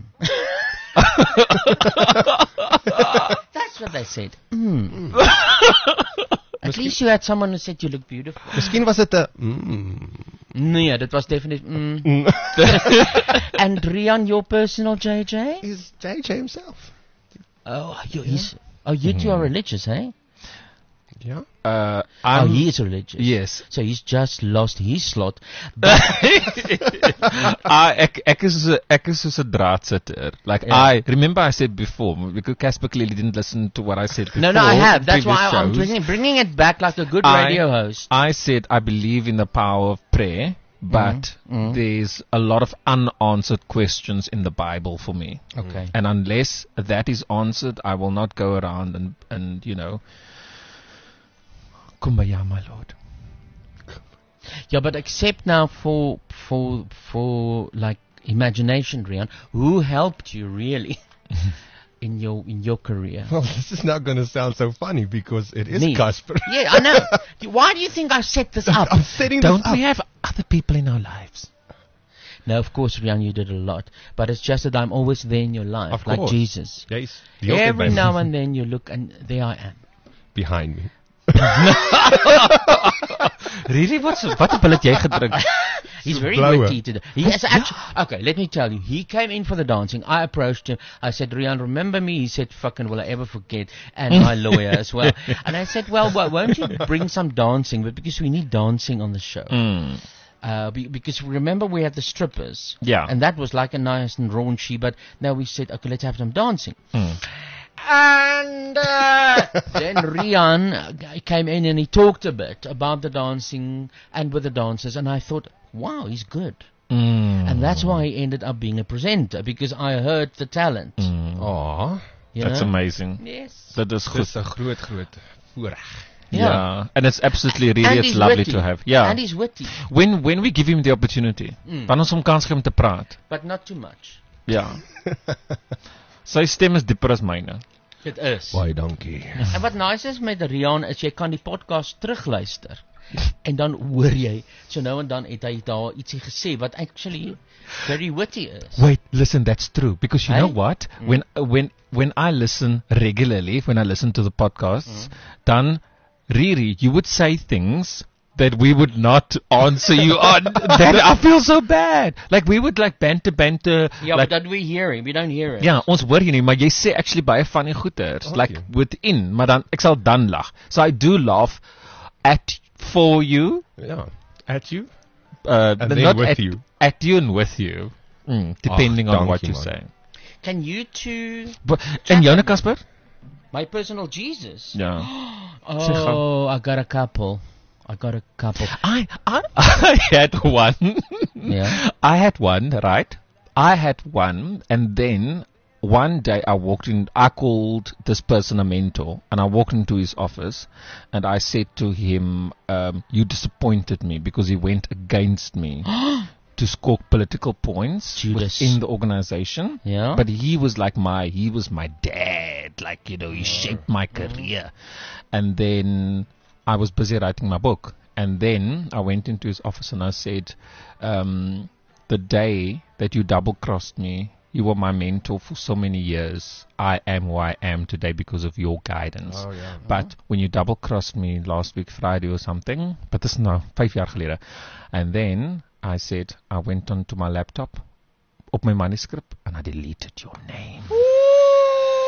That's what they said. Hmm. At least you had someone who said you look beautiful. Miskien was dit 'n mm. Nee, dit was definitely mm. And Rian, your personal J J? Is J J himself. Oh, you, he's, oh, you two are religious, eh? Yeah. Uh, Oh, I'm, he is religious. Yes. So he's just lost his slot. I, ek, ek is soos 'n- ek is soos 'n draadsitter. Like Yeah. I remember I said before, because Casper clearly didn't listen to what I said before. No, no, I have. That's previous why I'm shows. bringing, bringing it back like a good I- radio host. I said I believe in the power of prayer, but Mhm. there's a lot of unanswered questions in the Bible for me. Okay. And unless that is answered, I will not go around and, and you know, kumbaya, my Lord. Yeah, but except now for for for like imagination, Rian, who helped you really in your in your career? Well, this is not going to sound so funny because it is Me. Casper. Yeah, I know. Why do you think I set this up? I'm setting Don't this up. we have other people in our lives? No, of course, Rian, you did a lot, but it's just that I'm always there in your life, Of like course. Jesus. Yes. Every now and then you look, and there I am. behind me. Really? What's what a bullet jy gedrink? He's very Blower. witty today. He has actually, okay, let me tell you. He came in for the dancing. I approached him. I said, Rian, remember me? He said, fucking will I ever forget? And my lawyer as well. And I said, well, why won't you bring some dancing? But because we need dancing on the show. Mm. Uh, be, because remember we had the strippers. Yeah. And that was like a nice and raunchy. But now we said, okay, let's have some dancing. Mm. And uh, then Rian uh, came in and he talked a bit about the dancing and with the dancers. And I thought, wow, he's good. Mm. And that's why he ended up being a presenter, because I heard the talent. Mm. Aw, You That's know? amazing. Yes. That is goed. dis 'n groot groot voorreg. Yeah. Yeah. And it's absolutely really And it's he's lovely witty. to have. Yeah. And he's witty, When when we give him the opportunity, Mm. dan ons hom kans gee om te praat. but not too much. Ja. Sy stem is dieper as myne. It is. Baie dankie. En wat nice is met Rian is jy kan die podcast terugluister. En dan hoor jy, so nou en dan het hy daar ietsie gesê wat actually very witty is. Wait, listen, that's true. Because you Hey? know what? Mm. When uh, when when I listen regularly, when I listen to the podcasts, then Riri, you would say things that we would not answer you on. That I feel so bad. Like we would like banter banter. Yeah, like, but that we hear him, we don't hear it. ja, ons hoor jy nie, maar jy sê actually baie funny goeters, Okay. like within, maar dan ek sal dan lag. So I do laugh at for you, Ja, at you. uh, And then not with at you. at you and with you, mm, depending Ach, on what dankie, you man. say. Can you two, But, en joune Casper? my personal Jesus? Ja. Oh, I got a couple. I got a couple. I, I, I had one. Yeah. I had one, right? I had one, and then one day I walked in, I called this person a mentor, and I walked into his office, and I said to him, um, you disappointed me because he went against me to score political points Judas. within the organization. Yeah. But he was like my, he was my dad, like, you know, he shaped my career. And then I was busy writing my book. And then I went into his office and I said, um, the day that you double-crossed me, you were my mentor for so many years. I am who I am today because of your guidance. Oh, yeah. But when you double-crossed me last week Friday or something, but this is now five jaar gelede. And then I said, I went onto my laptop, op my manuscript, and I deleted your name.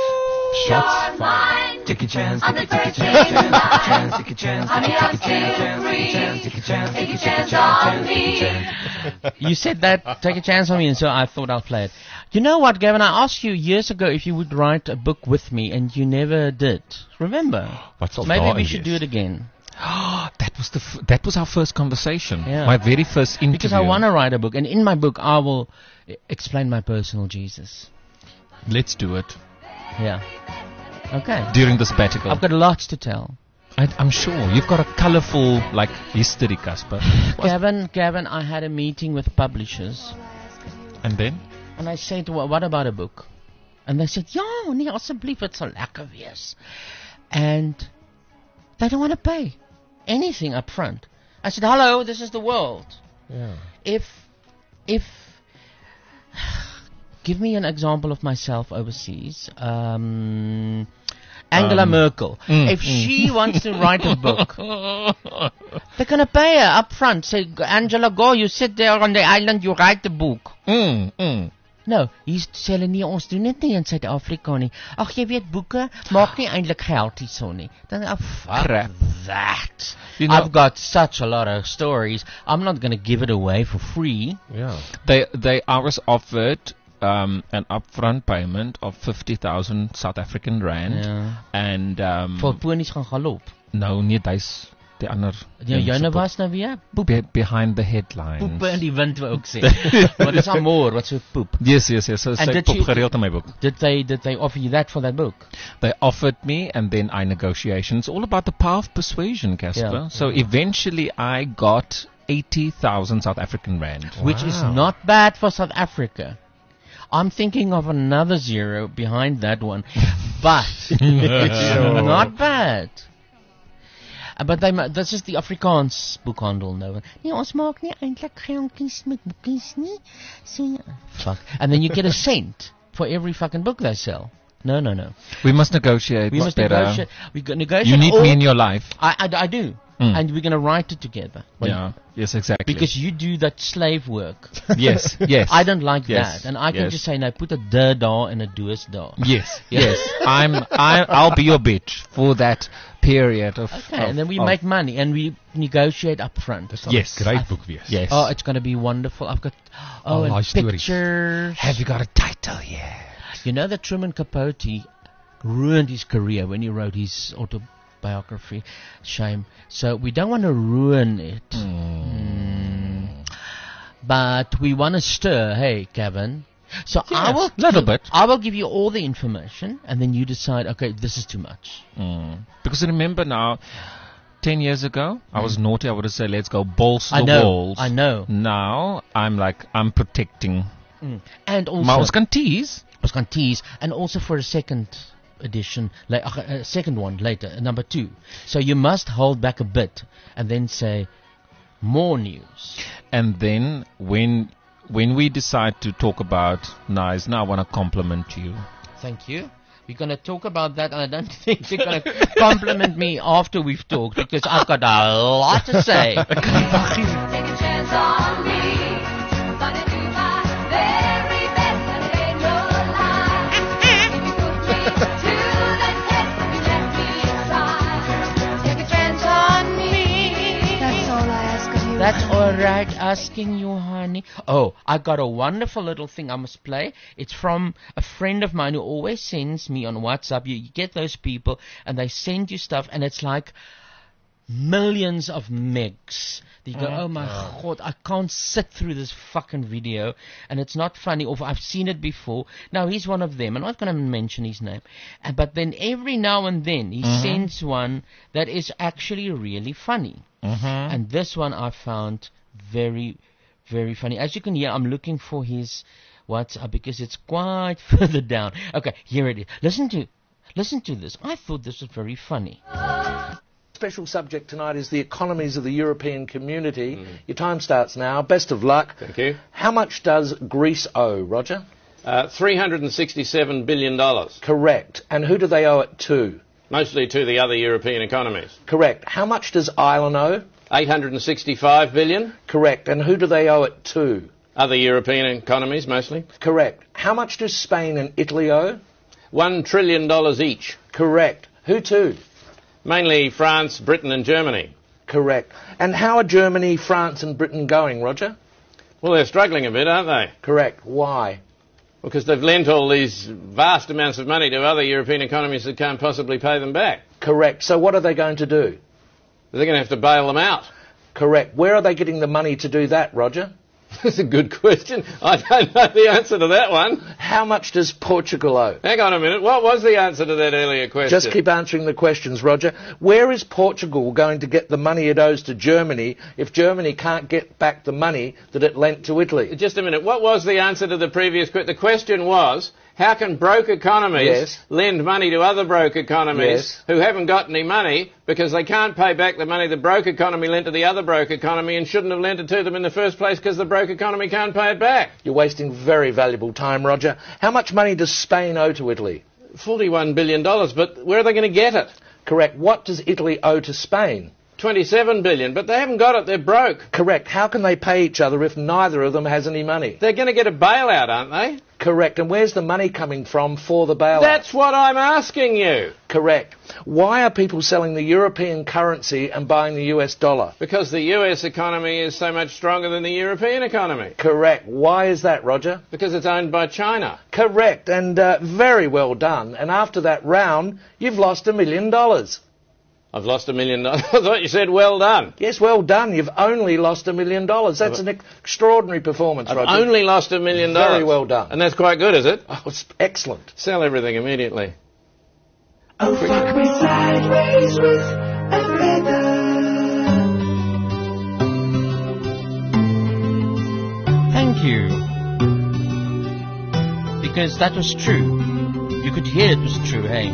Shots fired. Take a chance, On take the a, take a first chance, day in life. take a chance, Honey, take a I'm chance, take a still chance, free. take a chance, take a Take a chance, chance on take a me. chance. You said that, take a chance on me, and so I thought I'll play it. You know what, Gavin? I asked you years ago if you would write a book with me, and you never did. Remember? What's all Maybe that, we should yes. do it again. that was the f- that was our first conversation. Yeah. My very first interview. Because I want to write a book, and in my book I will e- explain my personal Jesus. Let's do it Yeah. Okay. during the sabbatical. I've got lots to tell. I, I'm sure you've got a colourful like history, Casper. Gavin, Gavin, I had a meeting with publishers, And then and I said, well, what about a book? And they said, ja, nee, asseblief, het sal lekker wees. And they don't want to pay anything up front. I said, hello, this is the world. Yeah. If, if, give me an example of myself overseas. Um, Angela Um, Merkel. mm, if mm. she wants to write a book, they're going to pay her up front. Say, Angela, go, you sit there on the island, you write the book. Mm, mm. No, hier sê hulle nie, ons doen dit nie in Suid-Afrika nie. Ag, jy weet, boeke maak nie eintlik geld hierso nie. Dan, oh, fuck Crap. that. You know- I've got such a lot of stories. I'm not going to give it away for free. Yeah. They they I was offered um, an upfront payment of fifty thousand South African rand, Ja. and um, Vir ponies gaan galop. no, nie dis die ander. Ja, joune was nou weer poep. Be, behind the headlines. Poep in die wind wou ook sê. Maar dis amor, wat so poep. Yes, yes, yes. So And sy did pop you- gereeld in my boek. Did they did they offer you that for that book? They offered me, and then I negotiated. It's all about the power of persuasion, Casper. Yeah. So eventually, I got eighty thousand South African rand. Which is Wow. not bad for South Africa. I'm thinking of another zero behind that one, but it's not bad. Uh, But they, ma- this is the Afrikaans boekhandel nou. Nee, ons maak nie eintlik geldjies met boekies nie. So, ja. Fuck. And then you get a cent for every fucking book they sell. No, no, no. We must negotiate. We must Prospera. negotiate. We go negotiate. You need all- me in your life. I, I, I do. Mm. And we're going to write it together. When- Yeah. Yes, exactly. Because you do that slave work. yes, yes. I don't like Yes, that. And I can yes. just say, no, put a de daar and a doos daar. Yes, yes. I'm. I. I'll be your bitch for that period of. Okay, of- and then we of- make money and we negotiate up front. Yes. Great book wees. Yes. Oh, it's going to be wonderful. I've got oh, All and our stories. pictures. Have you got a title yet? You know that Truman Capote ruined his career when he wrote his autobiography. Shame. So we don't want to ruin it. Mm. But we want to stir, hey, Kevin. So I Yes, will little bit. I will give you all the information, and then you decide. Okay, this is too much. Mm. Because remember now, ten years ago, I was naughty. I would have said, "Let's go balls to I the know, walls." I know. Now I'm like, I'm protecting. Mm. And also, Maar ons kan tease. ons kan tease, and also for a second edition, like a second one later, uh, number two. So you must hold back a bit, and then say more news. And then when when we decide to talk about Nice, now I want to compliment you. Thank you. We're going to talk about that, and I don't think you're going to compliment me after we've talked, because I've got a lot to say. Take a chance on me. Gonna do my very best and ain't no lie. If you put me to the test, you let me try. Take a chance on me. That's all I ask of you. That's all right, asking you, honey. Oh, I got a wonderful little thing I must play. It's from a friend of mine who always sends me on WhatsApp. You, you get those people, and they send you stuff, and it's like millions of megs. You go, oh my god, I can't sit through this fucking video, and it's not funny, or I've seen it before. Now, he's one of them. I'm not going to mention his name. Uh, but then every now and then, he Mhm. sends one that is actually really funny. Mm-hmm. And this one I found very, very funny. As you can hear, I'm looking for his WhatsApp because it's quite further down. Okay, here it is. Listen to, listen to this. I thought this was very funny. Special subject tonight is the economies of the European community. Your time starts now. Best of luck. Thank you. How much does Greece owe, Roger? Uh, three hundred sixty-seven billion dollars. Correct. And who do they owe it to? Mostly to the other European economies. Correct. How much does Ireland owe? eight hundred sixty-five billion dollars. Correct. And who do they owe it to? Other European economies, mostly. Correct. How much do Spain and Italy owe? One trillion dollars each. Correct. Who to? Mainly France, Britain and Germany. Correct. And how are Germany, France and Britain going, Roger? Well, they're struggling a bit, aren't they? Correct. Why? Because they've lent all these vast amounts of money to other European economies that can't possibly pay them back. Correct. So what are they going to do? They're going to have to bail them out. Correct. Where are they getting the money to do that, Roger? That's a good question. I don't know the answer to that one. How much does Portugal owe? Hang on a minute. What was the answer to that earlier question? Just keep answering the questions, Roger. Where is Portugal going to get the money it owes to Germany if Germany can't get back the money that it lent to Italy? Just a minute. What was the answer to the previous question? The question was, how can broke economies Yes. lend money to other broke economies Yes. who haven't got any money because they can't pay back the money the broke economy lent to the other broke economy and shouldn't have lent it to them in the first place because the broke economy can't pay it back? You're wasting very valuable time, Roger. How much money does Spain owe to Italy? forty-one billion dollars, but where are they going to get it? Correct. What does Italy owe to Spain? twenty-seven billion dollars, but they haven't got it. They're broke. Correct. How can they pay each other if neither of them has any money? They're going to get a bailout, aren't they? Correct. And where's the money coming from for the bailout? That's what I'm asking you. Correct. Why are people selling the European currency and buying the U S dollar? Because the U S economy is so much stronger than the European economy. Correct. Why is that, Roger? Because it's owned by China. Correct. And uh, very well done. And after that round, you've lost a million dollars. I've lost a million dollars. I thought you said well done. Yes, well done. You've only lost a million dollars. That's an extraordinary performance, I've Roger. only lost a million dollars. Very well done. And that's quite good, is it? Oh, it's excellent. Sell everything immediately. Oh, fuck me sideways with a feather. Thank you. Because that was true. You could hear it was true, hey?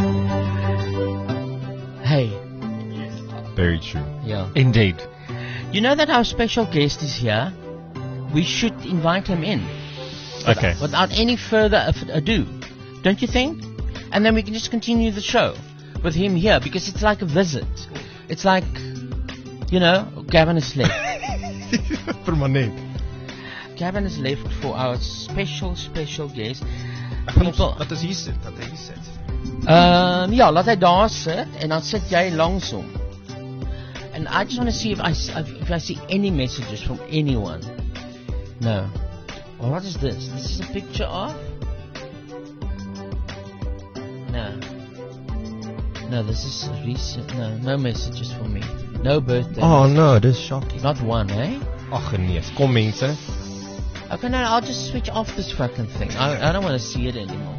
Hey. Very true. Yeah. Indeed. You know that our special guest is here? We should invite him in. Okay. Without any further af- ado. Don't you think? And then we can just continue the show with him here because it's like a visit. It's like, you know, Gavin is left. Permanent. Gavin is left for our special, special guest. Ek gaan ons, dat is hier sit, dat hy hier sit. Um, ja, laat hy daar sit en dan sit jy langs hom. And I just want to see if I, s- if I see any messages from anyone. No. Well, what is this? This is a picture of? No. No, this is recent. No, no messages for me. No birthday. Oh messages. no, dis shocking. Not one, eh? Ag nee, kom mense. Okay, no, I'll just switch off this fucking thing. I, I don't want to see it anymore.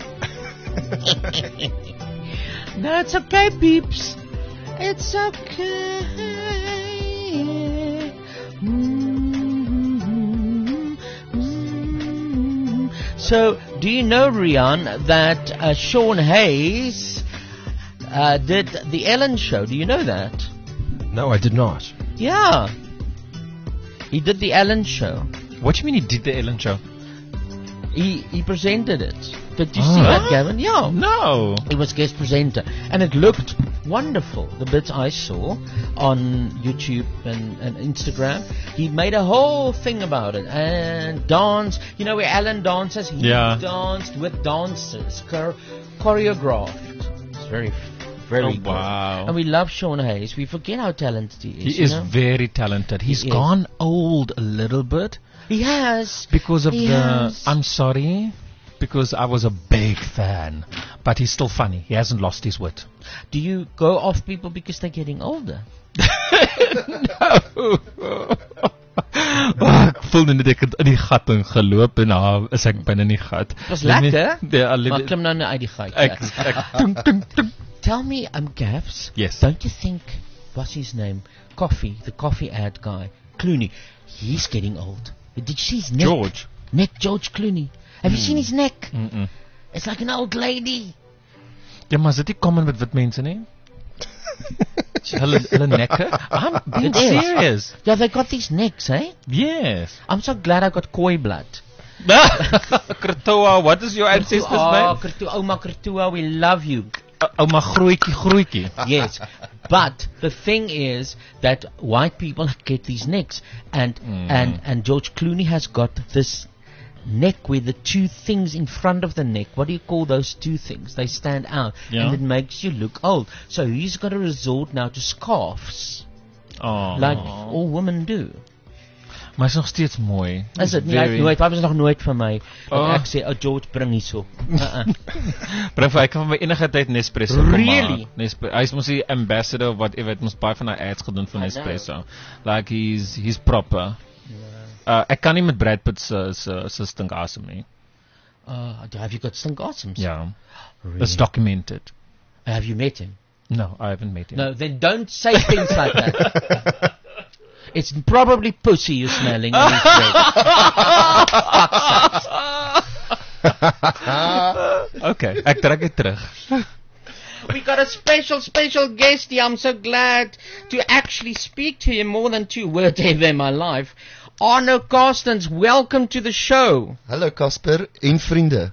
No, it's okay, peeps. It's okay. Mm-hmm. Mm-hmm. So, do you know, Rian, that uh, Sean Hayes uh, did the Ellen Show? Do you know that? No, I did not. Yeah. He did the Ellen Show. What do you mean he did the Ellen Show? He he presented it. Did you Oh. see that, Gavin? Yeah. No. He was guest presenter. And it looked wonderful. The bits I saw on YouTube and, and Instagram. He made a whole thing about it. And dance. You know where Alan dances? He Yeah. danced with dancers. Chor- choreographed. It's very, very Oh, good. wow. And we love Sean Hayes. We forget how talented he is. He you is know? very talented. He's He is. gone old a little bit He has. because of He the. has. I'm sorry, because I was a big fan, but he's still funny. He hasn't lost his wit. Do you go off people because they're getting older? Oh, ek voel net ek het in die gat ingeloop en nou is ek binne in die gat. Het was lekker. Ja, Maar klim nou nou uit die gat. Ek, ek, tung, tung, tung. Tell me, um, Gavs. Yes. Don't you think, what's his name? Coffee, the coffee ad guy, Clooney. He's getting old. Did you see his neck? George. Neck, George Clooney. Have you seen his neck? Mm-mm. It's like an old lady. Ja, maar is dit nie common met wit mense nie? hulle hulle nekke. I'm being It is. serious. Yeah, they got these necks, eh? Yes. I'm so glad I got koi blood. Kertoa, what is your ancestors' Oh, name? Kertua, Oma Kertua, we love you. Ouma grootjie grootjie. Yes, but the thing is that white people get these necks, and Mm. and and George Clooney has got this neck where the two things in front of the neck, what do you call those two things? They stand out, Yeah. and it makes you look old. So he's got to resort now to scarves, Oh. like all women do. Maar is nog steeds mooi. Is dit nie? Hy het Very- nooit, hy was nog nooit vir my. Oh. Oh. Ek sê, oh George, bring hierso. Uh-uh. Bring vir, hy kan vir my enige tyd Nespresso kom Really? maak. Nespresso. Hy is mos die ambassador of whatever, het mos baie van hy ads gedoen vir I Nespresso. Like he's he's proper. Uh, ek kan nie met Brad Pitt se se se stink asem nie. Uh, have you got stink awesomes? Ja. Really? It's documented. Have you met him? No, I haven't met him. No, then don't say things like that. It's probably pussy you're smelling in his breath. Okay, ek trek dit terug. We got a special, special guest here. I'm so glad to actually speak to him. More than two words ever in my life. Arno Carstens, welcome to the show. Hallo Casper en vriende.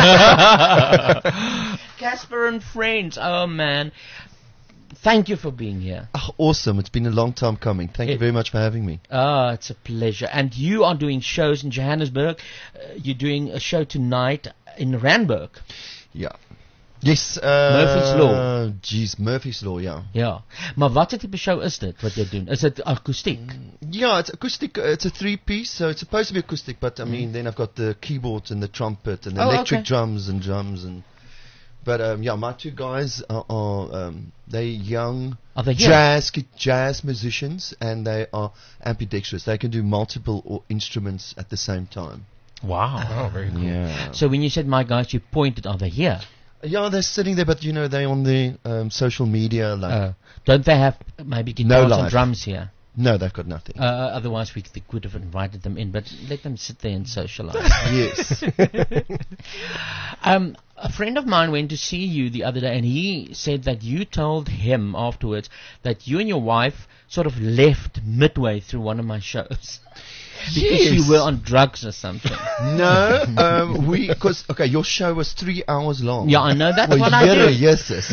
Casper and friends. Oh man. Thank you for being here. Ach, awesome. It's been a long time coming. Thank you very much for having me. Ah, it's a pleasure. And you are doing shows in Johannesburg. Uh, you're doing a show tonight in Randburg. Yeah. Yes. Uh, Murphy's Law. Jeez, Murphy's Law, ja. Ja. Maar wat het tipe show is dit wat jy doen? Is dit akoestiek? Yeah, it's acoustic. Uh, it's a three-piece, so it's supposed to be acoustic. But I mean, then I've got the keyboards and the trumpet and the Oh, electric okay. drums and drums and. But um, yeah, my two guys are, are um, they young Are they young? jazz gu- jazz musicians, and they are ambidextrous. They can do multiple o- instruments at the same time. Wow. Oh, very cool. Yeah. So when you said my guys, you pointed, are they here? Yeah, they're sitting there, but you know, they're on the um, social media. Like, Uh, don't they have maybe No guitars and live. drums here? no, they've got nothing. Uh, otherwise, we c- could have invited them in, but let them sit there and socialize. Yes. um, a friend of mine went to see you the other day, and he said that you told him afterwards that you and your wife sort of left midway through one of my shows. Because Yes. you were on drugs or something. No, um, we because okay, your show was three hours long. Yeah, I know, that's well, what I Here, do. yes, yes.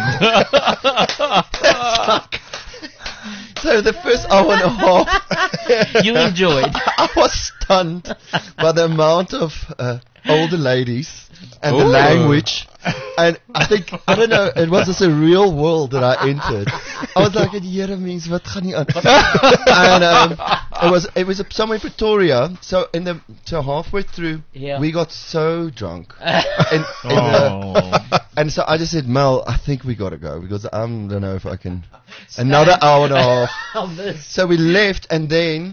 So the first hour and a half, You enjoyed. I was stunned by the amount of uh, older ladies and the Ooh. language. And I think, I don't know, it was just a real world that I entered. I was like, Here means what gaan nie aan? And um, it was it was somewhere in Pretoria. So in the so halfway through, Yeah. we got so drunk. and, and, Oh. uh, and so I just said, Mel, I think we got to go because I don't know if I can. Another hour and a half. Of this. So we left, and then,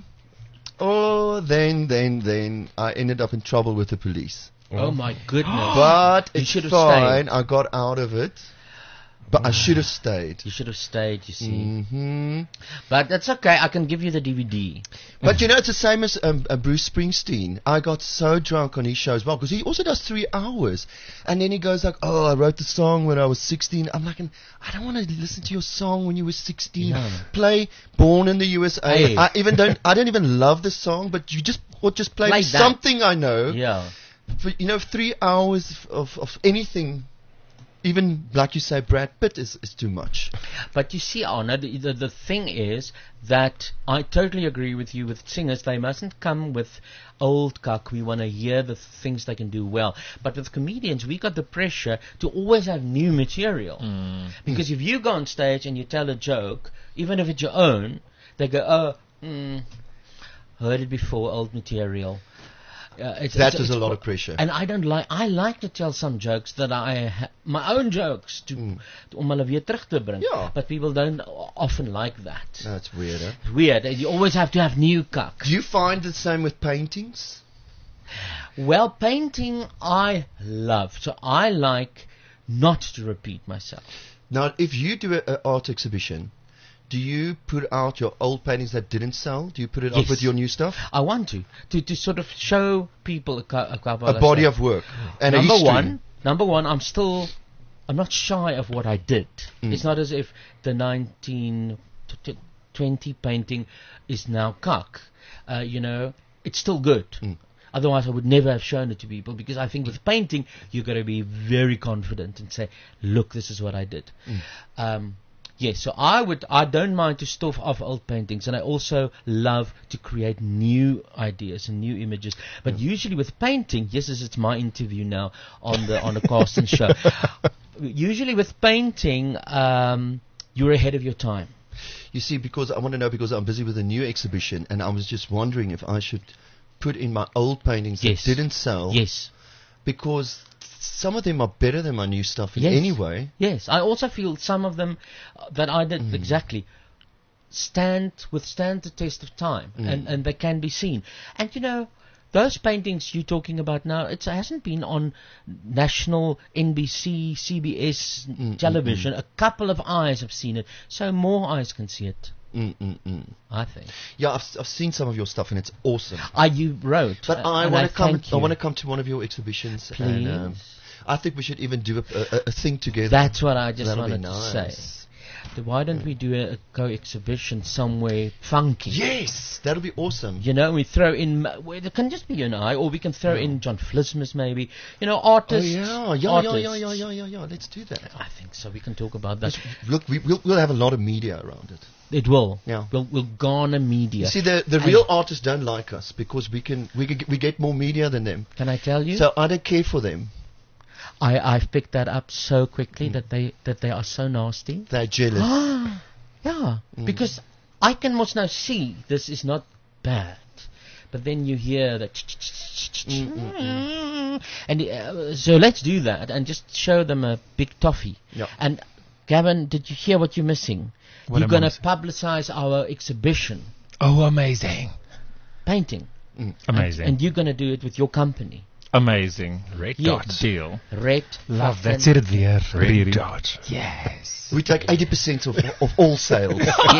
oh, then, then, then I ended up in trouble with the police. Oh my goodness. But You it's should have fine. stayed. I got out of it, but I should have stayed. You should have stayed, you see. hmm But that's okay, I can give you the D V D. But you know, it's the same as um, uh, Bruce Springsteen. I got so drunk on his show as well because he also does three hours, and then he goes like, "Oh, I wrote the song when I was sixteen." I'm like, I don't want to listen to your song when you were sixteen. No. Play "Born in the U S A." Hey. I even don't. I don't even love the song, but you just or just play Play that. something I know. Yeah. For, you know, three hours of of anything. Even like you say, Brad Pitt is, is too much. But you see, Arno, the, the, the thing is that I totally agree with you with singers. They mustn't come with old cock. We want to hear the things they can do well. But with comedians, we got the pressure to always have new material. Because if you go on stage and you tell a joke, even if it's your own, they go, oh, mm, heard it before, old material. Uh, it's, That it's, is it's a lot qu- of pressure. And I don't like. I like to tell some jokes that I ha- my own jokes to to om hulle weer terug te bring. Ja. But people don't o- often like that. That's weird, huh? It's weird. You always have to have new cucks. Do you find the same with paintings? Well, painting I love, so I like not to repeat myself. Now, if you do an art exhibition, do you put out your old paintings that didn't sell? Do you put it up Yes. with your new stuff? I want to to, to sort of show people a, cou- a couple A body of work and a number history. one, number one, I'm still, I'm not shy of what I did. Mm. It's not as if the nineteen twenty painting is now cuck. Uh, you know, it's still good. Mm. Otherwise, I would never have shown it to people because I think with painting, you've got to be very confident and say, look, this is what I did. Mm. Um, Yes, so I would, I don't mind to stuff off old paintings, and I also love to create new ideas and new images. But usually with painting, yes, this is my interview now on the on the Carsten show. Usually with painting, um, you're ahead of your time. You see, because I want to know, because I'm busy with a new exhibition, and I was just wondering if I should put in my old paintings Yes. that didn't sell. Yes. Because some of them are better than my new stuff in Yes. any way. Yes, I also feel some of them uh, that I did Mm. exactly stand withstand the test of time, Mm. and and they can be seen. And you know, those paintings you're talking about now, it hasn't been on national N B C, C B S Mm, television. mm, A couple of eyes have seen it, so more eyes can see it. Mm, mm, mm. I think. Yeah, I've, I've seen some of your stuff, and it's awesome. Ah, you wrote, But uh, I and want I to come. thank I you. want to come to one of your exhibitions. And, um, Please. I think we should even do a, a, a thing together. That's what I just That'll be wanted to nice. say. Th- Why don't we do a, a co-exhibition somewhere funky? Yes, that'll be awesome. You know, we throw in, m- well, it can just be you and I, or we can throw in John Flismus maybe. You know, artists. Oh yeah, yeah, yeah, artists. yeah, yeah, yeah, yeah, yeah. Let's do that. I think so. We can talk about that. Look, we, we'll, we'll have a lot of media around it. It will. Yeah. We'll, we'll garner media. You see, the the And real artists don't like us because we can we can, we get more media than them. Can I tell you? So I don't care for them. I, I've picked that up so quickly that they that they are so nasty. They're jealous. Yeah, Mm. because I can most now see this is not bad, but then you hear that, and uh, so let's do that and just show them a big toffee. Yeah. And Gavin, did you hear what you're missing? What You're am I going to missing? publicize our exhibition, Oh, amazing. painting. Mm. Amazing. And, and you're going to do it with your company. Amazing. Red Yes. dot deal. Red. Love, fucking- that's it weer. Red Really. dot. Yes. We take eighty percent of of all sales.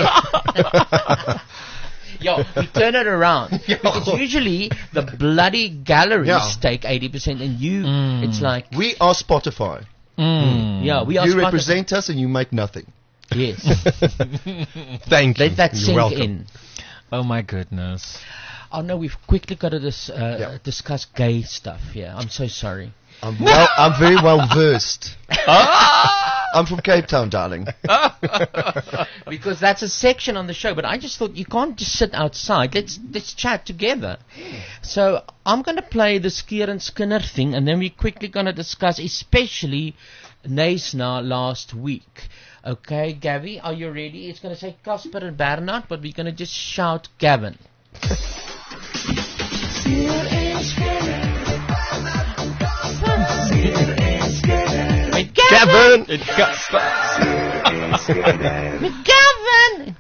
Yeah, we turn it around. Because usually the bloody galleries Yeah. take eighty percent and you, Mm. it's like, We are Spotify. Mm. yeah, we are You Spotify. represent us, and you make nothing. Yes. Thank you. Let that You're sink welcome. in. Oh my goodness. Oh no, we've quickly got to dis- uh, Yeah. discuss gay stuff here. I'm so sorry. I'm well. I'm very well versed. I'm from Cape Town, darling. Because that's a section on the show, but I just thought you can't just sit outside. Let's let's chat together. So I'm going to play the Skier and Skinner thing, and then we're quickly going to discuss, especially Neisna last week. Okay, Gavi, are you ready? It's going to say Casper and Bernard, but we're going to just shout Gavin. Met Gavin! It got Met Gavin!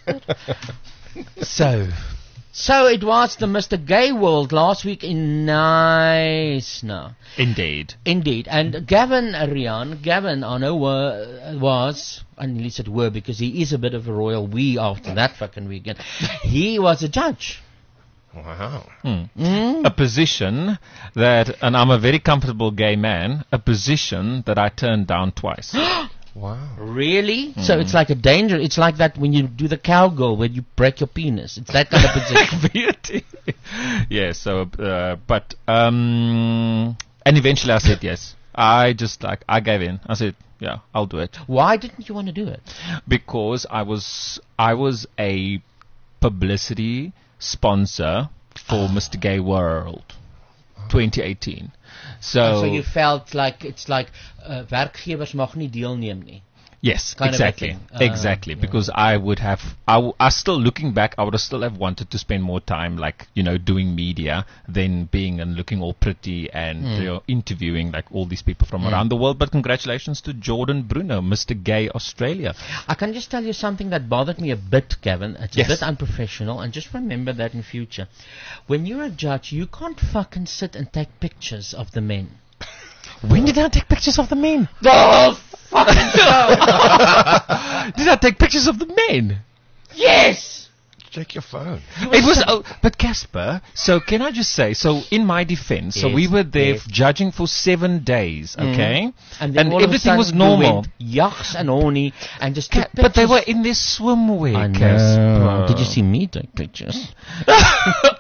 So, so it was the Mister Gay World last week in Neisna. Indeed. Indeed, and Gavin Rian, Gavin, I know, uh, was, I nearly said were because he is a bit of a royal we after that fucking weekend. He was a judge. Wow. Mm. Mm. A position that, and I'm a very comfortable gay man, a position that I turned down twice. Wow. Really? So it's like a danger. It's like that when you do the cowgirl where you break your penis. It's that kind of position. Beauty. Yes, so, uh, but, um, and eventually I said yes. I just like, I gave in. I said, yeah, I'll do it. Why didn't you want to do it? Because I was, I was a publicity sponsor for Mister Gay World twenty eighteen. So, And so you felt like it's like uh, werkgewers mag nie deelneem nie. yes, kind of a exactly, thing. Uh, exactly. yeah. Because I would have, I, w- I still looking back, I would have still have wanted to spend more time, like you know, doing media than being and looking all pretty and Mm. you know, interviewing like all these people from Mm. around the world. But congratulations to Jordan Bruno, Mister Gay Australia. I can just tell you something that bothered me a bit, Gavin. It's Yes. a bit unprofessional, and just remember that in future. When you're a judge, you can't fucking sit and take pictures of the men. When did I take pictures of the men? Oh, fucking no! Did I take pictures of the men? Yes! Check your phone. It was, oh, but Casper. So can I just say? So in my defense, so Yes, we were there yes. f- judging for seven days, Mm. okay, And, then all of a everything was sudden you normal. went Yachts and honey, and just took Ca- but they pictures. were in their swimwear. I know. Casper. Did you see me take pictures?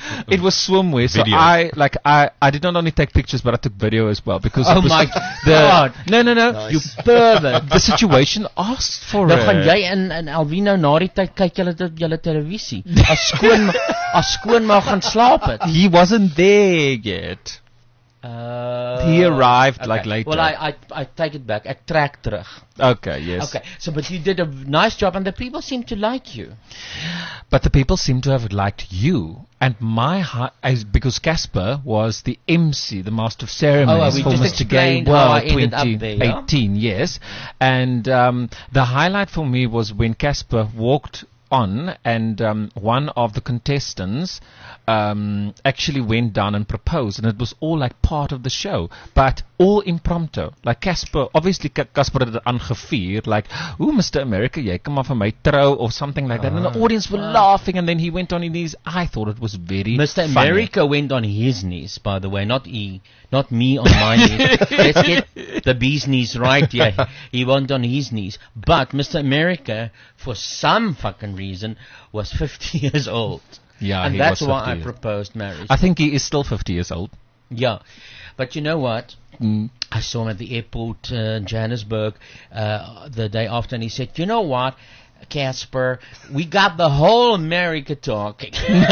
It was swimwear, so Video. I like I, I did not only take pictures, but I took video as well because Oh it was my the, God. No, no, no. Nice. You pervert. The situation asked for Nou it. gaan jy en, en Alvino na die tyd kyk julle dit- julle televisie. As skoon as skoonma gaan slaap het. He wasn't there yet. Uh, He arrived okay. like later. Well, I, I I take it back. Ek trek terug. Okay, yes. Okay, so but you did a nice job, and the people seem to like you. But the people seem to have liked you. And my hi- as, because Casper was the M C, the master of ceremonies Oh, we for just Mister Gay explained how I World ended up there, yeah? twenty eighteen, yes. And um, the highlight for me was when Casper walked on and um, one of the contestants um, actually went down and proposed, and it was all like part of the show, but all impromptu. Like Casper, obviously Ca- Casper had it aangevier, like, ooh, Mister America, jy kan maar vir my trou, or something like that. And the audience were laughing, and then he went on his knees. I thought it was very Mister funny. America went on his knees, by the way, not he, not me on my knees. Let's get the bee's knees right. Yeah, he went on his knees, but Mister America, for some fucking reason, was fifty years old. Yeah, and he that's was why fifty I years. proposed marriage. I think he is still fifty years old. Yeah, but you know what? Mm. I saw him at the airport uh, in Johannesburg uh, the day after, and he said, "You know what, Casper, we got the whole America talking."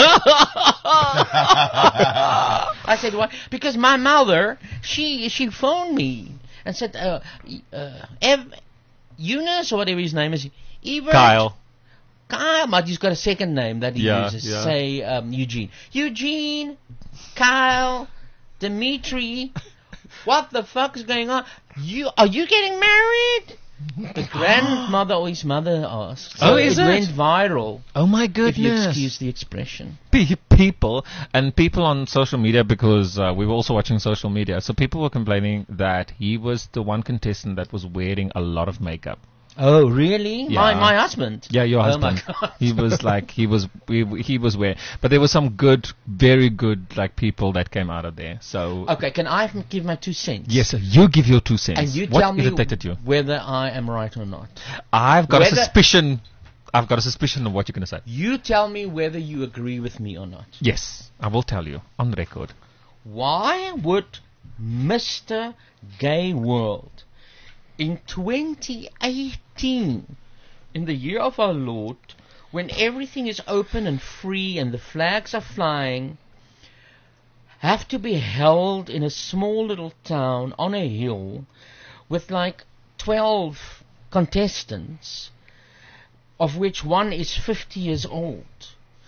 I said, "Why?" Because my mother, she she phoned me and said, uh, uh, Ev- Eunice, or whatever his name is, Evert, Kyle. Kyle, but he's got a second name that he Yeah, uses. yeah. Say um, Eugene. Eugene, Kyle, Dimitri. What the fuck is going on? You are you getting married? The grandmother or his mother asked. Oh, is it? went viral. Oh my If you goodness. excuse the expression. Pe- people and people on social media, because uh, we were also watching social media, so people were complaining that he was the one contestant that was wearing a lot of makeup. Oh, really? Yeah. My my husband. Yeah, your Oh my husband. God. He was like he was he, he was wearing, but there were some good, very good like people that came out of there. So Okay, can I m- give my two cents? yes, sir, you give your two cents. And you what tell me irritated you? whether I am right or not. I've got whether- a suspicion. I've got a suspicion of what you're going to say. You tell me whether you agree with me or not. Yes, I will tell you on record. Why would Mister Gay World in twenty eighteen, in the year of our Lord, when everything is open and free and the flags are flying, have to be held in a small little town on a hill with like twelve contestants, of which one is fifty years old?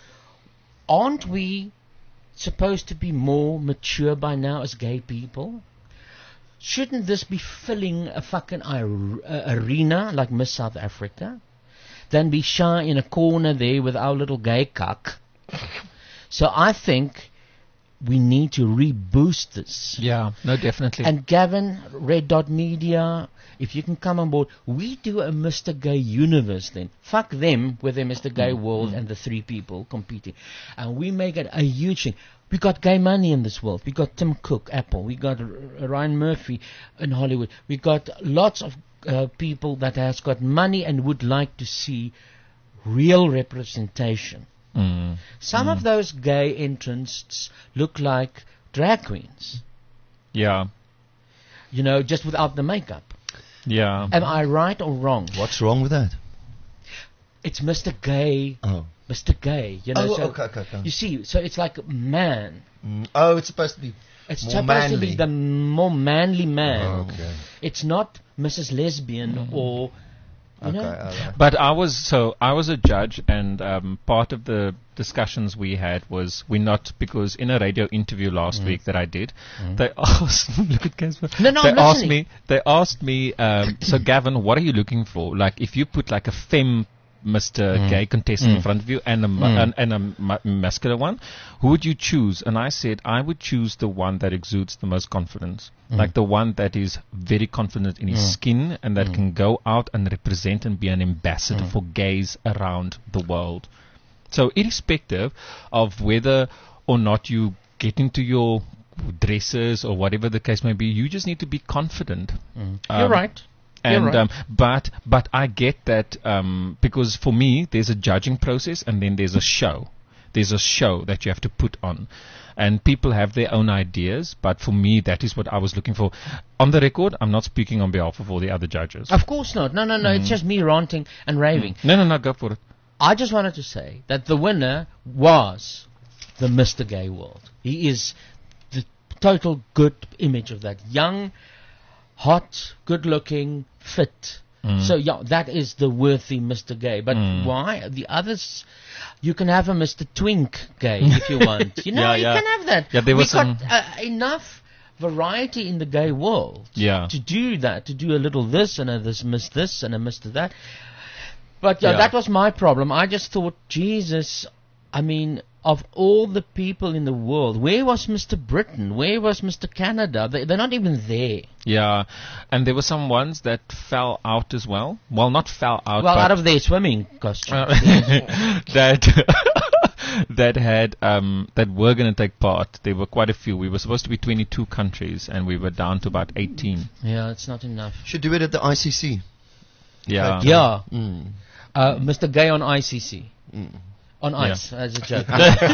Aren't we supposed to be more mature by now as gay people? Shouldn't this be filling a fucking ar- uh, arena like Miss South Africa? Than be shy in a corner there with our little gay cuck. So I think we need to reboost this. Yeah, no, definitely. And Gavin, Red Dot Media, if you can come on board, we do a Mister Gay universe then. Fuck them with their Mister Gay world and the three people competing. And we make it a huge thing. We got gay money in this world. We got Tim Cook, Apple. We got R- Ryan Murphy in Hollywood. We got lots of uh, people that has got money and would like to see real representation. Mm. Some of those gay entrants look like drag queens. Yeah, You know, just without the makeup. yeah. Am I right or wrong? What's wrong with that? It's Mister Gay. Oh. Mister Gay. You know, Oh, so okay, okay, okay. You see, so it's like man. Mm, oh, it's supposed to be It's more supposed manly. to be the more manly man. Oh, okay. It's not Missus Lesbian or. You Okay, know? alright. But I was so I was a judge, and um, part of the discussions we had was we not because in a radio interview last Mm. week that I did, Mm. they asked look at Casper. No, no, they I'm asked listening. me. They asked me. Um, so Gavin, what are you looking for? Like if you put like a femme Mister Mm. Gay contestant in Mm. front of you and a mu- Mm. and, and a ma- muscular one, who would you choose? And I said I would choose the one that exudes the most confidence, Mm. like the one that is very confident in his Mm. skin and that Mm. can go out and represent and be an ambassador Mm. for gays around the world. So irrespective of whether or not you get into your dresses or whatever the case may be, you just need to be confident. Mm. Um, You're right. You're And right. um, but but I get that um, because for me there's a judging process and then there's a show. there's a show that you have to put on. And people have their own ideas, but for me, that is what I was looking for. On the record, I'm not speaking on behalf of all the other judges. Of course not. No, no, no. It's Mm. just me ranting and raving. No, no, no, go for it. I just wanted to say that the winner was the Mister Gay World. He is the total good image of that. Young, hot, good-looking, fit. Mm. So, yeah, that is the worthy Mister Gay. But Mm. why? The others, you can have a Mister Twink Gay if you want. You know, Yeah, you yeah. can have that. Yeah, there we was got some- uh, enough variety in the gay world Yeah. to do that, to do a little this and a this Miss this and a Mister that. But yeah, Yeah. that was my problem. I just thought, Jesus, I mean, of all the people in the world, where was Mister Britain? Where was Mister Canada? They, they're not even there. Yeah, and there were some ones that fell out as well. Well, not fell out, well, but out of their swimming costumes. that that had um, that were going to take part. There were quite a few. We were supposed to be twenty-two countries, and we were down to about eighteen. Yeah, it's not enough. Should do it at the I C C. Yeah. Yeah. Mm. Uh, Mister Gay on I C C. Mm. On Yeah. ice, as a joke.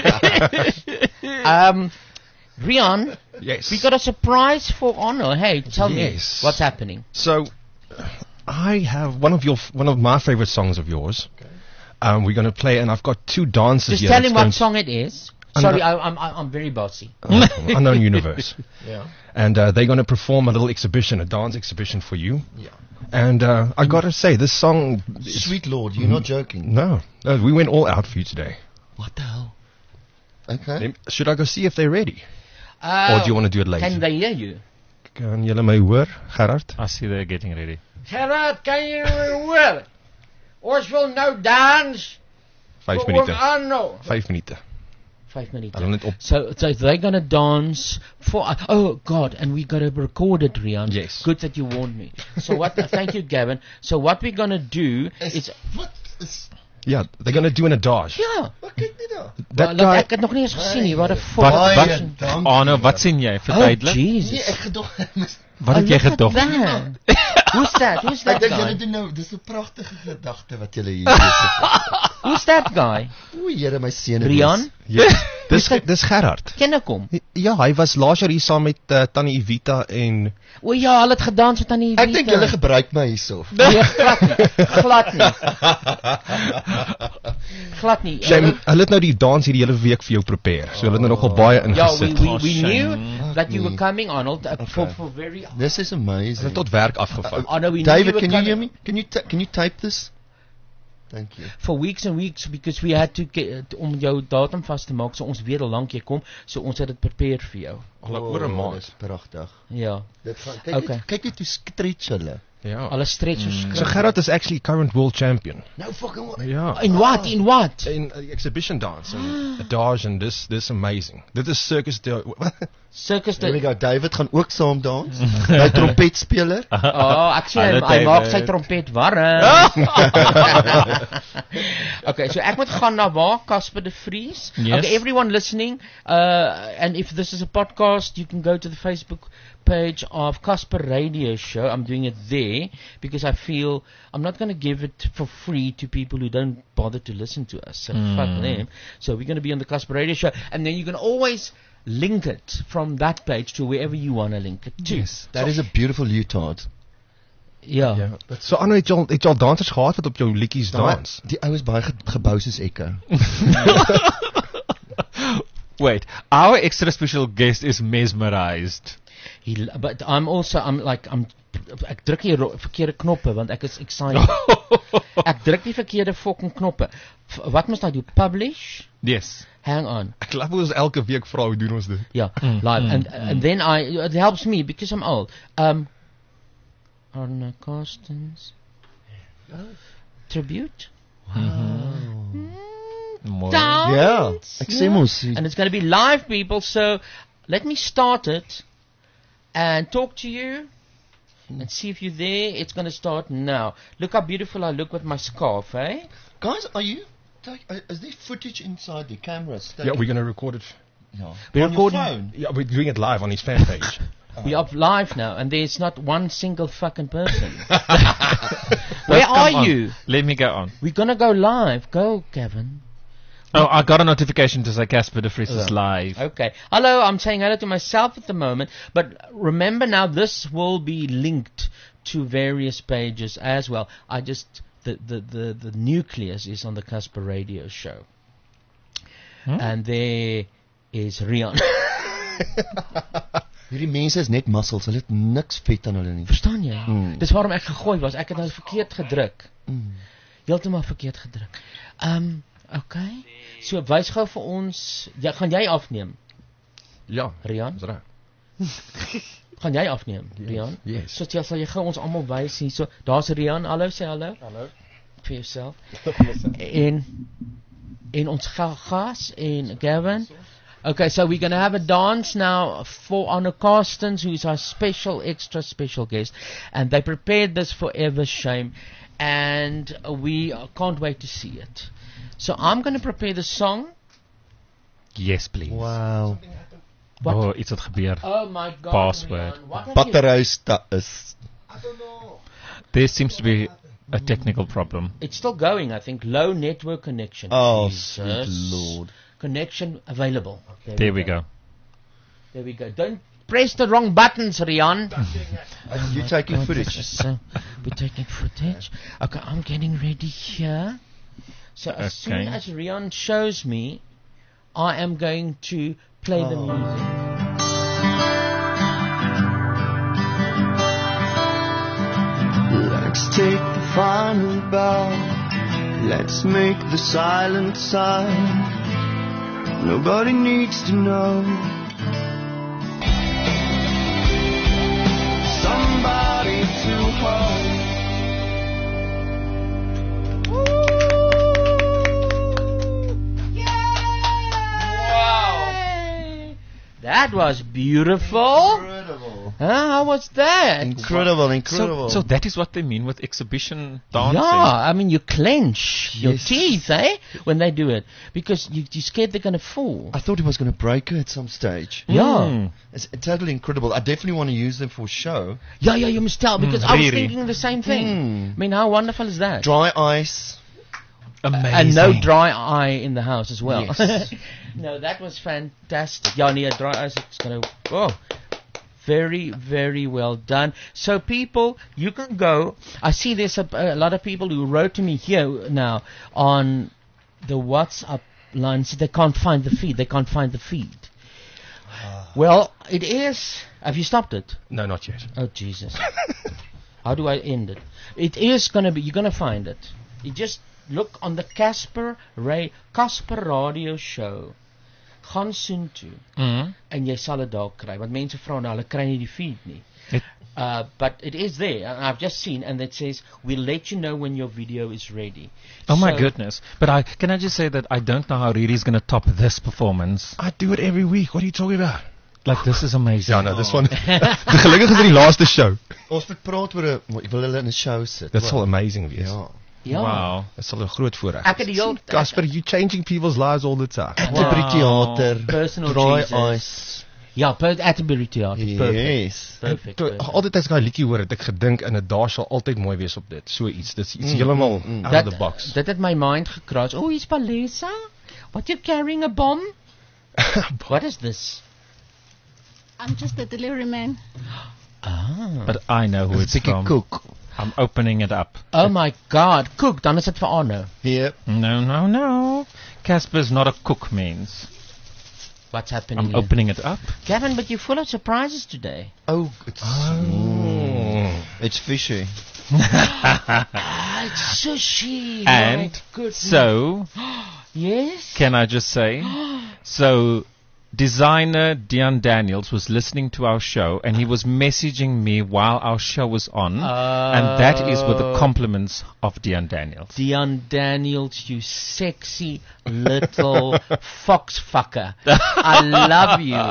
um, Rian, Yes. we got a surprise for Honor. Hey, tell Yes. me what's happening. So, I have one of your f- one of my favorite songs of yours. Um, we're going to play, and I've got two dancers Just here. tell that's him what going- song it is. Unknown- Sorry, I, I'm I'm I'm very bossy. Uh, Unknown Universe. Yeah. And uh, they're going to perform a little exhibition, a dance exhibition for you. Yeah. And uh, I got to say, this song. Sweet Lord, you're not joking. No, no, we went all out for you today. What the hell? Okay. Then- Should I go see if they're ready? Uh, Or do you want to do it later? Can they hear you? Kan julle my hoor, Gerard? I see they're getting ready. Gerard, kan je hoor? Ons wil nou dans. Vijf Voor minuten. Arno. Vijf minuten. Five minutes. Hulle net op. So, so they're gonna dance for. Uh, oh God! And we gotta record it, Rian. Yes. Good that you warned me. So what? uh, thank you, Gavin. So what we're gonna do is. Wat is... Yeah, they're going to do an adage. Ja. Wat kyk jy daar? That Well, guy, ek het nog nie eens gesien nie. Wat 'n Wat, fuck. wat, dankie. Arno, wat sien jy? Oh Verduidelik. Jesus! Nee, ek gedog... Wat het Oh, jy look at gedog? that. Who's that? Who's Ek that dink julle guy? doen nou, dis 'n pragtige gedagte wat julle hier besig. Who's that guy? O, Here my seun. Rian? yes. dis, dis Gerard. Ken ek hom? Ja, hy was laas jaar hier saam met uh, Tannie Evita en... O ja, hulle het gedans met aan die. Ek dink julle gebruik my hierso. Nee, glad nie. Glad nie. Glad nie. Shame, hulle het nou die dans hierdie hele week vir jou prepare. So hulle het nou nogal baie Ja, we, ingesit. we, we shame. knew that you were coming, Arnold, uh, for, for very... This is Hulle amazing. het tot werk afgevat. Arno, we David, knew you can were you hear coming me? Can you ta- can you type this? Thank you. for weeks and weeks because we had to get, om jou datum vas te maak, so ons weet hoe lank jy kom, so ons het dit prepared vir jou. Al oor 'n maand. Dis pragtig. Ja. Dit gaan kyk Okay. net, kyk net hoe stretch hulle. Ja. Alle stretchers. So Gerard is actually current world champion. Nou fucking what? Ja. In what? In what? In uh, exhibition dance and adage and this this amazing. Dit is circus de, Circus There we the... go. David gaan ook saam dans. Hy trompetspeler. Oh, ek sien hy, Hallo, hy maak sy David. trompet warm. Okay, so ek moet gaan na waar? Casper de Vries. Yes. Okay, everyone listening, uh, and if this is a podcast, you can go to the Facebook page of Casper Radio Show. I'm doing it there because I feel I'm not going to give it for free to people who don't bother to listen to us. So fuck them. So we're going to be on the Casper Radio Show, and then you can always link it from that page to wherever you want to link it to. Yes. That is a beautiful leotard. Ja. Ja. So Anno het jy al het jy al dansers gehad wat op jou liedjies dans? Die ou is baie ge gebou soos ekke. Wait, our extra special guest is mesmerized. He, l- but I'm also I'm like I'm ek druk die ro- verkeerde knoppe want ek is excited. Ek druk die verkeerde fucking knoppe. F- wat moet I do? Publish? Yes. Hang on. Ek glo ons elke week vra hoe doen ons dit. Yeah, live and and then I it helps me because I'm old. Um Arno Carstens tribute. More. Dance. Ja, ek sê mos. And it's going to be live, people. So let me start it and talk to you and see if you're there. It's going to start now. Look how beautiful I look with my scarf, eh? Guys, are you take, uh, is there footage inside the cameras? Yeah, we're going to record it. Yeah. We're On your recording- phone? Yeah, we're doing it live on his fan page. We are live now, and there's not one single fucking person. Where Come are on. you? Let me go on. We're gonna go live. Go, Kevin. Oh, I got a notification to say Casper de Vries is Yeah. live. Okay. Hello, I'm saying hello to myself at the moment, but remember now this will be linked to various pages as well. I just, the, the, the, the nucleus is on the Casper Radio Show. Hmm? And there is Rian. Hierdie mense is net muscles, hulle het niks vet aan hulle nie. Verstaan jy? Mm. Dis waarom ek gegooi was. Ek het nou verkeerd gedruk. Mm. Heeltemal verkeerd gedruk. Ehm, um, okay. So wys gou vir ons, ja, gaan jy afneem? Ja, Rian? dis reg. Gaan jy afneem, Rian? Yes. So jy sal jy gou ons almal wys hier. So daar's Rian. Hallo, sê hallo. Hallo. Vir jouself. en en ons ga- gas en Gavin. Okay, so we're going to have a dance now for Anna Carstens, who's our special, extra special guest. And they prepared this for Evershame. And we uh, can't wait to see it. So I'm going to prepare the song. Yes, please. Wow. Wat? Oh, iets het gebeur. Oh my God, Password. Rian, what have Battery sta is. There seems to be a technical problem. It's still going, I think. Low network connection. Oh, Jesus. sweet Lord. Connection available. There we go. There we go. Don't press the wrong buttons, Rian. You're taking God, footage. this is so- we're taking footage. Okay, I'm getting ready here. So as soon Okay. as Rian shows me, I am going to play the music. Let's take the final bow. Let's make the silent sign. Nobody needs to know. Somebody to hold. Wow. That was beautiful. Incredible. Huh? How was that? Incredible, So, incredible. so that is what they mean with exhibition dancing. Yeah, I mean you clench your Yes. teeth, eh, when they do it, because you, you're scared they're going to fall. I thought he was going to break her at some stage. Yeah. Mm. It's totally incredible. I definitely want to use them for show. Yeah, yeah, you must tell, because Mm, I was really. thinking the same thing. Mm. I mean, how wonderful is that? Dry ice. Amazing. And no dry eye in the house as well. Yes. No, that was fantastic. Yeah, nee, dry eye is going to... Oh, very, very well done. So people, you can go... I see there's a, a lot of people who wrote to me here now on the WhatsApp line, said they can't find the feed. They can't find the feed. Well, it is... Have you stopped it? No, not yet. Oh, Jesus. How do I end it? It is going to be... You're going to find it. You just... Look on the Casper Ray Casper Radio Show. Gaan soon toe Mm. en jy sal dit daar kry want mense vra nou hulle kry nie die feed nie. It- Uh, but it is there and I've just seen and it says we'll let you know when your video is ready. Oh my So- goodness. But I can I just say that I don't know how Riri's going to top this performance. I do it every week. What are you talking about? Like, this is amazing. Ja, nou, dis van... Gelukkig is dit die laaste show. Ons moet praat oor 'n wil hulle in 'n show sit. Dit sal amazing wees. Ja. Ja. Wow. Dit sal 'n groot voorreg Ek het die heel Casper, you changing people's lives all the time. Atterbury Theater. Personal Dry Jesus. ice. Ja, per Atterbury Theater. Perfect. Yes. Perfect. Toe, perfect. altyd as ek daai liedjie hoor, het ek gedink in 'n daar sal altyd mooi wees op dit. So iets. Dis iets Mm, heeltemal mm, mm. out Dat, of the box. dat het my mind gekraas. Oh, is Palesa? What, you're carrying a bomb? What is this? I'm just a delivery man. Ah. But I know who it's from. Cook. I'm opening it up. Oh my God. Cook, dan is het vir Arno. Here. No, no, no. Casper's not a cook, means. What's happening I'm here? opening it up. Gavin, but you're full of surprises today. Oh, it's mm, it's fishy. Ah, it's sushi. My And goodness. so, Yes? can I just say, so designer Dion Daniels was listening to our show and he was messaging me while our show was on, and that is with the Oh. compliments of Dion Daniels. Dion Daniels, you sexy little fox fucker. I love you.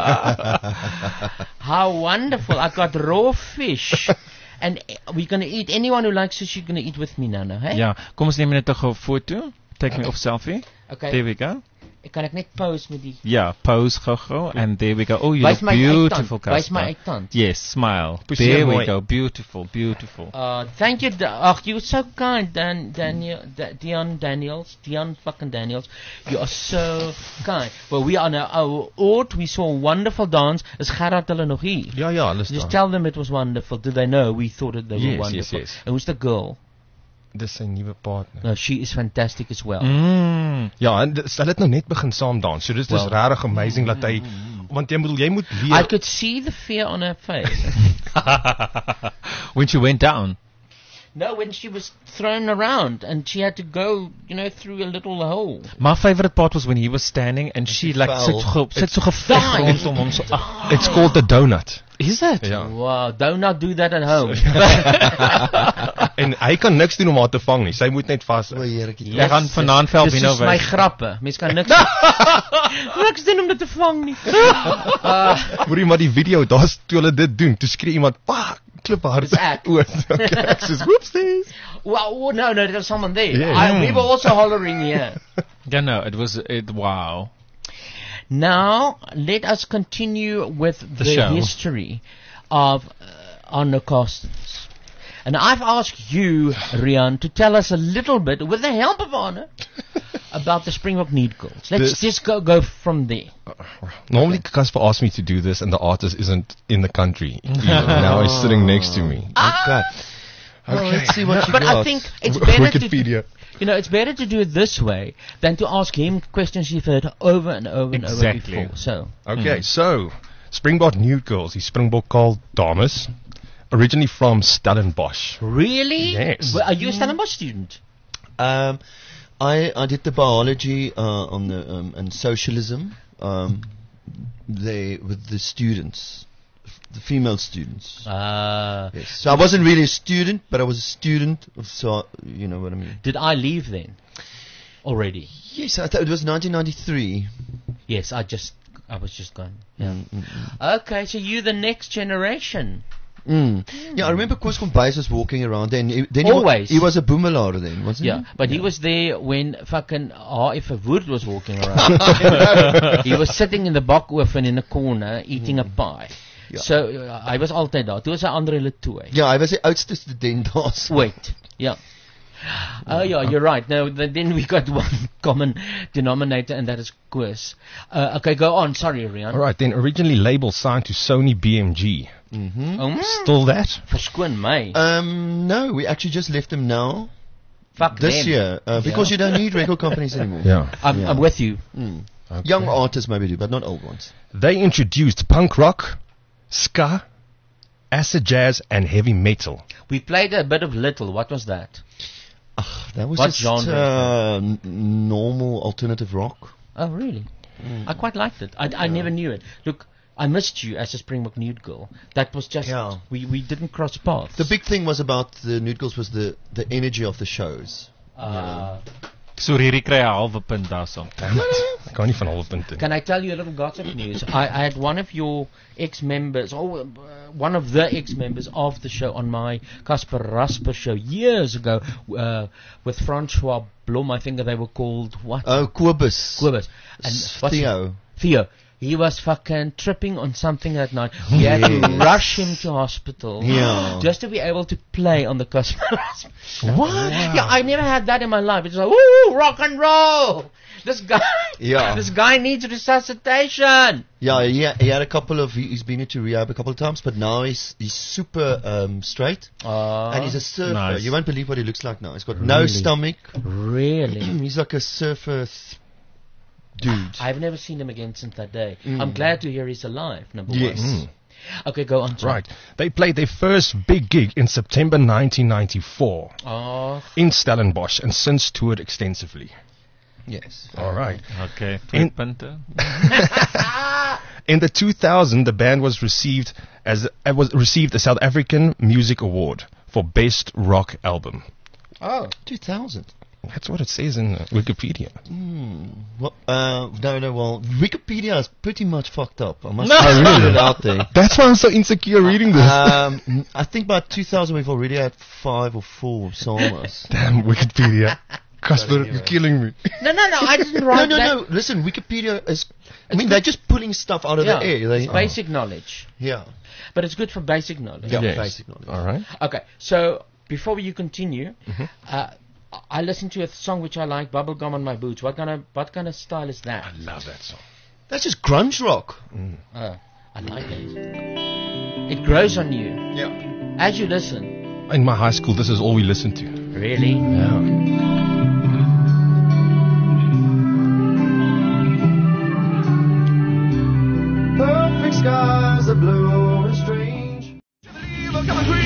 How wonderful. I got raw fish. And eh, we're going to eat. Anyone who likes sushi, going to eat with me, Nana. Hey? Ja, kom ons neem net 'n gou foto. Take me off selfie. Okay. There we go. Ek kan ek net pose met die Yeah, pose gou-gou, and there we go. Oh, you Wys look my beautiful, uittand. Wys my Casper. uittand. Yes, smile. Push There your we boy. go. Beautiful, beautiful. Uh, thank you. Da- Ach, you're so kind, Dan, Daniel, Da- Dion Daniels, Dion fucking Daniels. You are so kind. Well, we are now our oord. We saw a wonderful dance. Is Gerard hulle nog hier? Ja, ja, alles Just daar. tell them it was wonderful. Did they know we thought that they Yes, were yes, wonderful? yes. And who's the girl? Dis sy nuwe partner. No, she is fantastic as well. Mm. Ja, en dit- hulle het nou net begin saam dans. So dis dis Well. regtig amazing dat hy want jy moet jy moet I leer. could see the fear on her face. When she went down. No, when she was thrown around and she had to go, you know, through a little hole. My favorite part was when he was standing and she like fell. sit so sit so geveg Died. rondom hom so. ag. It's called the donut. Is it? Ja. Wow, don't not do that at home. En hy kan niks doen om haar te vang nie. Sy moet net vas. O, heertjie. Ek gaan vanaand vir Dis Albino soos my wys. grappe. Mens kan niks niks doen om dit te vang nie. Uh, Hoorie maar die video, daar's toe hulle dit doen, toe skree iemand, "Pak, klip haar." Dis ek. oor." Okay, ek sê, "Whoopsies." well, oh, no, no, there's someone there. Yeah. I, we were also hollering here. Yeah, no, it was it. Wow. Now, let us continue with the, The show. history of uh, Anna Carstens. And I've asked you, Rian, to tell us a little bit, with the help of Anna, about the Springbok Need Girls. Let's This- just go go from there. Normally Casper asked me to do this and the artist isn't in the country. Now he's sitting next to me. Okay. Well, Okay. let's see what you But got. I think it's better to, Wikipedia. you know, it's better to do it this way than to ask him questions you've heard over and over and over Exactly. before. So, Okay, so Springbok Nude Girls, die Springbok called dames, originally from Stellenbosch. really? Yes. Well, are you a Stellenbosch student? Um, I I did the biology uh, on the um, and socialism um, they with the students, f- the female students. Uh, Yes. So I wasn't really a student, but I was a student. Of, so you know what I mean. Did I leave then? Already? Yes, I thought it was nineteen ninety-three. Yes, I just, I was just gone. Yeah. Mm, mm, mm. Okay, so you the next generation. Mm. Yeah, I remember Koos Kombuis was walking around then. He, then he wa- Always. He, was a boemelaar then, wasn't Yeah, he? but he was there when fucking H F Wood was walking around. He was sitting in the bakoven in a corner eating a pie. Ja. So uh, hy was altyd daar. Toe was hy Andre Letoy. Ja, hy was die oudste student daar. so. Wait, yeah. Oh yeah, you're right. No, th- then we got one common denominator, and that is Koos. Uh, okay, go on. Sorry, Rian. Alright, then originally label signed to Sony B M G. Mm-hmm. Um, Still that? Verskoon my. Um, no, we actually just left them now. Fuck This them. year, uh, because Yeah. you don't need record companies anymore. Yeah. I'm, Yeah. I'm with you. Mm. Okay. Young artists maybe do, but not old ones. They introduced punk rock, ska, acid jazz, and heavy metal. We played a bit of Little. What was that? Ugh, that was What just genre? uh, n- normal alternative rock. Oh, really? Mm. I quite liked it. I, I never knew it. Look, I missed you as a Springbok Nude Girl. That was just Yeah. we, we didn't cross paths. The big thing was about the Nude Girls was the, the energy of the shows. Uh, So hierdie kry 'n halwe punt daarso. Ek kan nie van halwe punte. Can I tell you a little gossip news? I, I had one of your ex-members, or uh, one of the ex-members of the show on my Casper Rasper show years ago uh, with Francois Blom. I think that they were called what? Oh, Kobus. Kobus. And S- what's his- Theo. Theo. He was fucking tripping on something that night. We had to Yes. rush him to hospital Yeah. just to be able to play on the Casper Rasper show. What? Yeah, I never had that in my life. It's like, woo, rock and roll. This guy, Yeah. this guy needs resuscitation. Yeah, he, he had a couple of, he- he's been into rehab a couple of times, but now he's he's super um, straight. Uh, and he's a surfer. Nice. You won't believe what he looks like now. He's got no Really? stomach. Really? He's like a surfer th- dude. I've never seen him again since that day. Mm. I'm glad to hear he's alive, number Yes. one. Okay, go on. Right. They played their first big gig in September nineteen ninety-four Oh, in Stellenbosch and since toured extensively. Yes. All right. Okay, In- twee punte. In the two thousand, the band was received as uh, was received a South African Music Award for Best Rock Album. Oh, two thousand. That's what it says in uh, Wikipedia. Hmm. Well, uh, no, no, well, Wikipedia is pretty much fucked up. I must No. I put it out there. That's why I'm so insecure reading this. Um, I think by two thousand we've already had five or four songs. Damn Wikipedia. Casper, you're killing me. No, no, no, I didn't No, write no, that. no. Listen, Wikipedia is. I mean, they're just pulling stuff out of Yeah, the air. They, it's basic knowledge. Yeah. But it's good for basic knowledge. Yeah, Yes. basic knowledge. All right. Okay, so before you continue, Mhm. uh, I listened to a song which I like, Bubblegum on My Boots. What kind of what kind of style is that? I love that song. That's just grunge rock. Oh, I like it. It grows on you. Yeah. As you listen. In my high school, this is all we listened to. Really? Yeah. Perfect skies are blue and strange. Oh,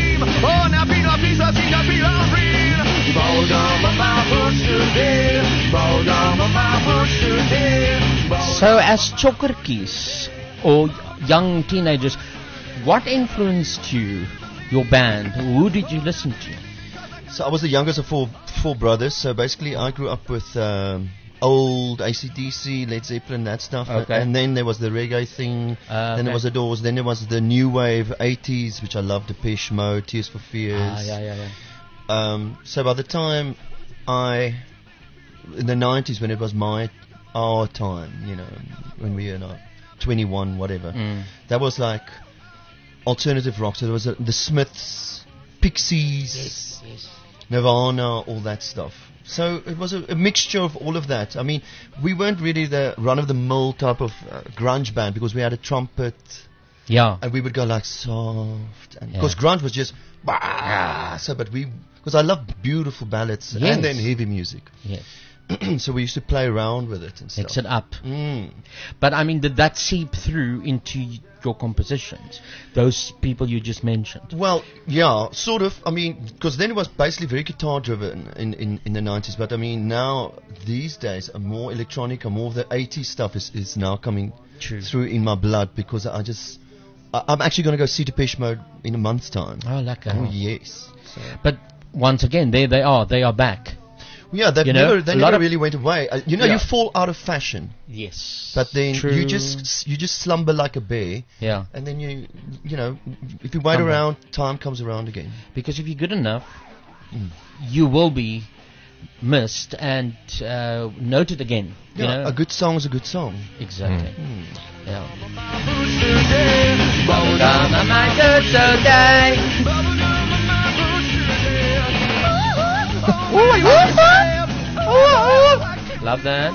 now be no piece of thing, I feel I'm free. Bow down on my boots today. Bow down on my boots today. So as chokkertjies or young teenagers, what influenced you, your band? Who did you listen to? So I was the youngest of four four brothers. So basically, I grew up with um, old A C D C, Led Zeppelin, that stuff. Okay. And then there was the reggae thing. Uh, then okay. there was the Doors. Then there was the new wave eighties, which I loved, Depeche Mode, Tears for Fears. Ah, yeah, yeah, yeah. Um, so by the time I, in the nineties, when it was my our time, you know, when we were like twenty-one, whatever, Mm. that was like alternative rock. So there was a, the Smiths, Pixies, Yes, yes. Nirvana, all that stuff. So it was a, a mixture of all of that. I mean, we weren't really the run-of-the-mill type of uh, grunge band because we had a trumpet. Yeah. And we would go like soft. And Yeah. because grunge was just, bah, so, but we, because I love beautiful ballads Yes. and then heavy music. Yes. So we used to play around with it and stuff. Mix it up. Mm. But I mean, did that seep through into y- your compositions? Those people you just mentioned. Well, yeah, sort of. I mean, because then it was basically very guitar driven in, in, in the nineties. But I mean, now, these days, are more electronic and more of the eighties stuff is, is now coming True. through in my blood because I just. I, I'm actually going to go see Depeche Mode in a month's time. Oh, lekker. Oh, yes. So. But once again, there they are. They are back. Yeah, they've You know, never, they a lot never of- really went away. Uh, you know, Yeah. you fall out of fashion. Yes. But then True. you just you just slumber like a bear. Yeah. And then you you know if you wait Come back. around, time comes around again. Because if you're good enough, you will be missed and uh, noted again. You Yeah, know? a good song is a good song. Exactly. Mm. Yeah. Bubblegum on my boots today. Love that.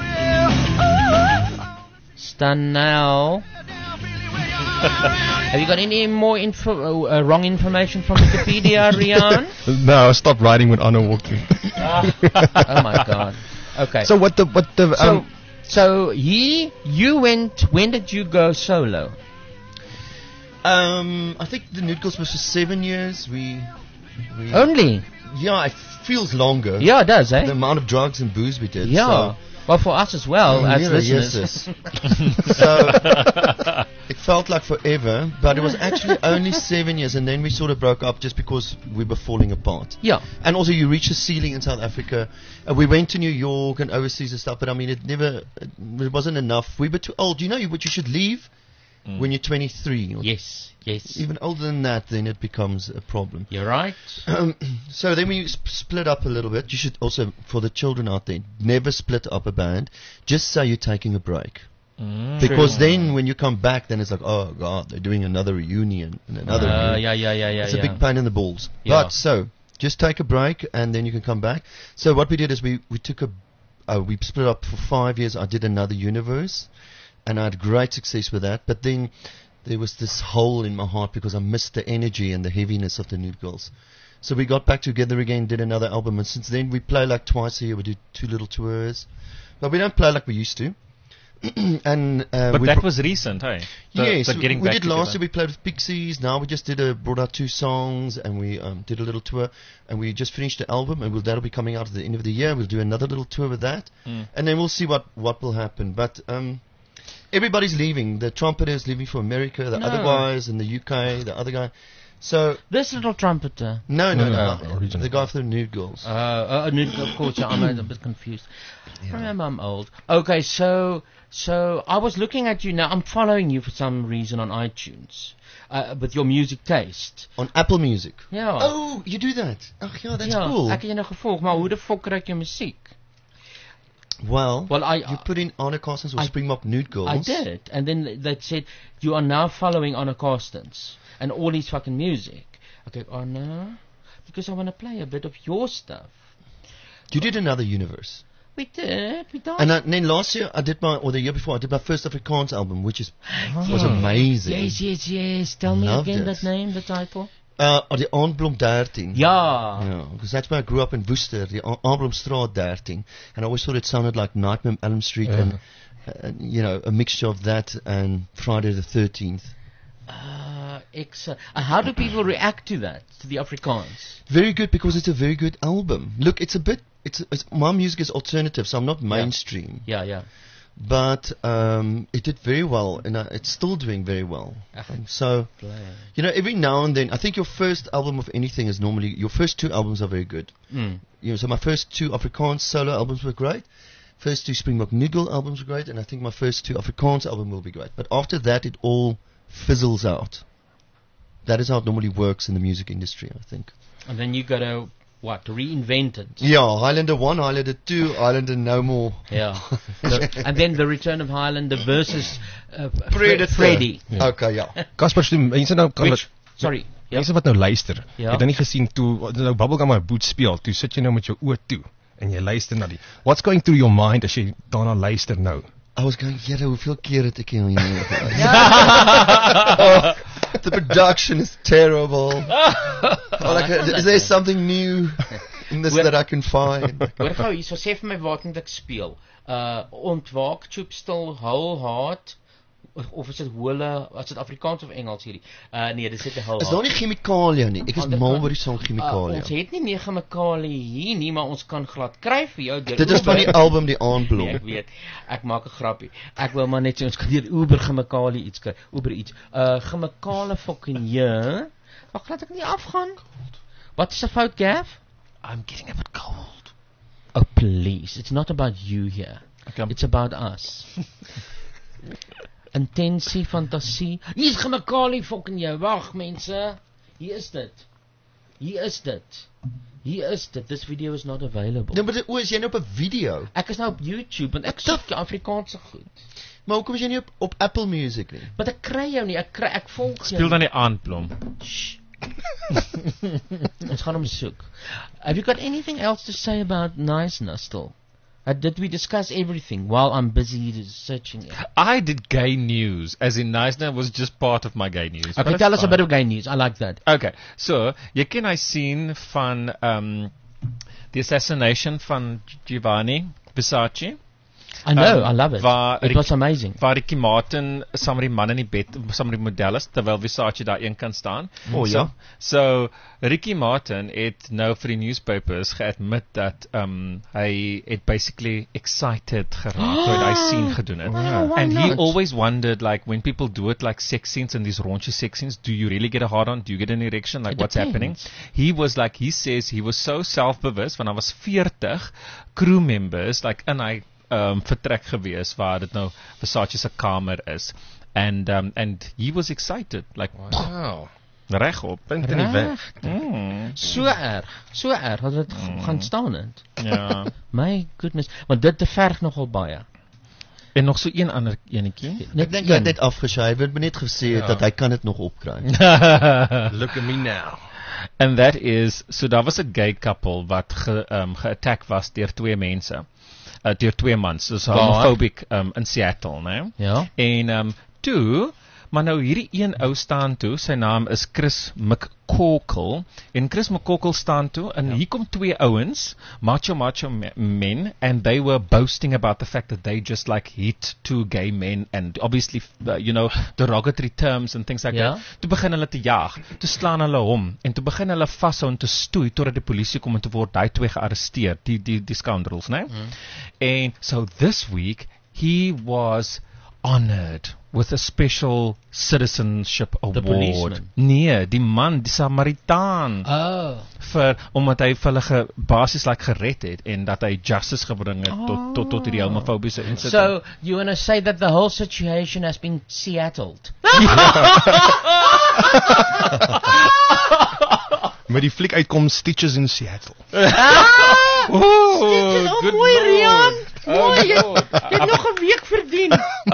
Stanel. Have you got any more info, uh, uh, wrong information from Wikipedia, Rian? No, I stopped writing when Anna walked in. Oh my God. Okay. So what the what the So, um, so he, you went. When did you go solo? Um, I think the Nude Girls was for seven years. We, we Only. Yeah, it feels longer. Yeah, it does, eh? The amount of drugs and booze we did. Yeah. So. Well, for us as well, Oh, as yeah, listeners. yes, yes. So it felt like forever, but it was actually only seven years, and then we sort of broke up just because we were falling apart. Yeah. And also, you reach a ceiling in South Africa. Uh, we went to New York and overseas and stuff, but I mean, it never, it, it wasn't enough. We were too old. You know, you, but you should leave Mm. when you're twenty-three. Or Yes, yes. Even older than that, then it becomes a problem. You're right. Um, so then we sp- split up a little bit. You should also, for the children out there, never split up a band. Just say you're taking a break. Mm. Because True. then when you come back, then it's like, oh God, they're doing another reunion and another Uh, reunion. yeah, yeah, yeah, yeah, It's a yeah. big pain in the balls. Yeah. But so, just take a break and then you can come back. So what we did is we, we took a, uh, we split up for five years. I did another universe and I had great success with that. But then there was this hole in my heart because I missed the energy and the heaviness of the Nude Girls. So we got back together again, did another album, and since then we play like twice a year. We do two little tours, but we don't play like we used to. and uh, But we that pro- was recent, hey? The- yes, the getting we back did last together. year. We played with Pixies. Now we just did a brought out two songs, and we um, did a little tour, and we just finished the album, and we'll, that'll be coming out at the end of the year. We'll do another little tour with that, Mm. and then we'll see what what will happen. But um, everybody's leaving. The trumpeter is leaving for America. The No. other guys in the U K. The other guy. So This little trumpeter. no, no, no, No, no, original. the guy for the Nude Girls. Uh, uh, nude, of course, yeah, I'm a bit confused. Remember, I'm old. Okay, so so I was looking at you now. I'm following you for some reason on iTunes uh, with your music taste. On Apple Music. Ja. Oh, you do that? Ach ja, that's ja, cool. ek het jou nou gevolg, maar hoe de fok kry ek jou musiek? Well, Well, I- you put in Anna Carstens or I- Springbok Nude Girls. I did, and then they said you are now following Anna Carstens and all his fucking music. Okay, Anna, because I want to play a bit of your stuff. You did another universe. We did, we did. And, I, and then last year I did my, or the year before, I did my first Afrikaans album, which is was Yeah. amazing. Yes, yes, yes. Tell me Loved again it. that name, the title. Uh, die Aandblom thirteen. Ja. Yeah, because that's where I grew up in Worcester, the A- Aandblomstraat thirteen. And I always thought it sounded like Nightmare on Elm Street Yeah. and, uh, you know, a mixture of that and Friday the thirteenth. Uh, excellent. Uh, how do people react to that, to the Afrikaans? Very good, because it's a very good album. Look, it's a bit, it's, it's my music is alternative, so I'm not mainstream. Yeah, yeah. But um, it did very well, and uh, it's still doing very well. So, Play. you know, every now and then, I think your first album of anything is normally, your first two albums are very good. Mm. You know, so my first two Afrikaans solo albums were great. First two Springbok Nigel albums were great, and I think my first two Afrikaans album will be great. But after that, it all fizzles out. That is how it normally works in the music industry, I think. And then you got to, what, reinvent it. Yeah, Highlander one, Highlander two, Highlander no more. Yeah. The- and then the return of Highlander versus uh, Fre- Predator. Freddy. Ja. Okay, ja. Kasper, so mense nou kan Which- sorry. Ja. Mense wat nou luister, Ja. het dan nie gesien toe nou Bubblegum My Boot speel, toe sit jy nou met jou oë toe en jy luister na die. What's going through your mind as jy daarna luister nou? I was going, Jere, hoeveel keer het ek hier oh, the production is terrible. Oh, like, uh, is there something new in this Hoor- that I can find? Hoor gou hier, so sê vir my wat moet ek speel? Uh Ontwaak, Choop Stil, Huil Haat of is dit hole, as dit Afrikaans of Engels hierdie? Uh nee, dis net 'n Huil Is daar nie chemikalie nie? Ek is Ander mal kant- oor die song Uh, chemikalie. ons het nie nege chemikalie hier nie, maar ons kan glad kry vir jou deur Dit is van die Uber. album Die Aandblom. Nee, ek weet. Ek maak 'n grappie. Ek wil maar net sê ons kan deur Uber chemikalie iets kry. Uber iets. Uh chemikale fucking ja. Wag, laat ek nie afgaan. Wat is 'n fout, Gav? I'm getting a bit cold. Oh please, it's not about you here. Okay. It's about us. Intensie, fantasie. Hier is chemikalie fucking jou. Wag mense. Hier is dit. Hier is dit. Hier is dit. This video is not available. Nee, maar dit- o, is jy nou op 'n video? Ek is nou op YouTube en ek soek Afrikaanse goed. Maar hoekom is jy nie op, op Apple Music nie? Maar ek kry jou nie. Ek kry ek volg jou. Speel dan die Aandblom. Ons gaan hom soek. Have you got anything else to say about Niceness still? Uh, did we discuss everything while I'm busy searching it? I did gay news, as in Neisner was just part of my gay news. Okay, tell us a bit of gay news. I like that. Okay, so jy ken hy sien van um, the assassination van Giovanni Versace. I know, Um, I love it. Waar It was amazing. Waar Ricky Martin saam met die man in die bed, saam met die model is, terwyl Versace daar een kan staan. Oh, so, ja. So Ricky Martin het nou vir die newspapers geadmit dat um, hy het basically excited geraak toe hy scene gedoen het. Wow, why And he not? always wondered, like, when people do it like sex scenes and these raunchy sex scenes, do you really get a hard on? Do you get an erection? Like, It what's happening? depends. He was like, he says he was so self-bewused, want daar was forty crew members, like, in hy um, vertrek gewees, waar dit nou Versace se kamer is. And, um, and he was excited, like, Wow. reg op. Punt in die weg. Mm. So erg, so erg dat dit mm. gaan staan het. Ja. My goodness, want dit te verg nogal baie. En nog so een ander enetjie. Ek dink hy het net afgeshy. Hy het net gesê Ja. dat hy kan dit nog opkry. Look at me now. And that is, so daar was 'n gay couple wat ge, um, ge-attack was deur twee mense. Uh, deur twee mans, dus Waar? homophobic um, in Seattle, né? Ja. En um, toe, maar nou hierdie een ou staan toe, sy naam is Chris McCorkle, en Chris McCorkle staan toe, en ja. hier kom twee ouens, macho macho me- men, and they were boasting about the fact that they just like hit two gay men, and obviously, uh, you know, derogatory terms and things like Ja. that. Toe begin hulle te jaag, toe slaan hulle hom, en toe begin hulle vashou en te stoei, totdat die polisie kom en toe word die twee gearresteer, die, die, die scoundrels, né? Mm. And so this week, he was honored with a special citizenship award. policeman? Nee, die man, die Samaritaan. Oh. Vir, omdat hy vir hulle ge, basies like gered het, en dat hy justice gebring het, tot, tot, tot hierdie homofobiese incident. So, you want to say that the whole situation has been Seattled? Met die fliek uitkom Stitches in Seattle. Ooh, Stitches, oh good mooi, lord. Rian. Oh, Mooi, jy God. jy het nog 'n week verdien.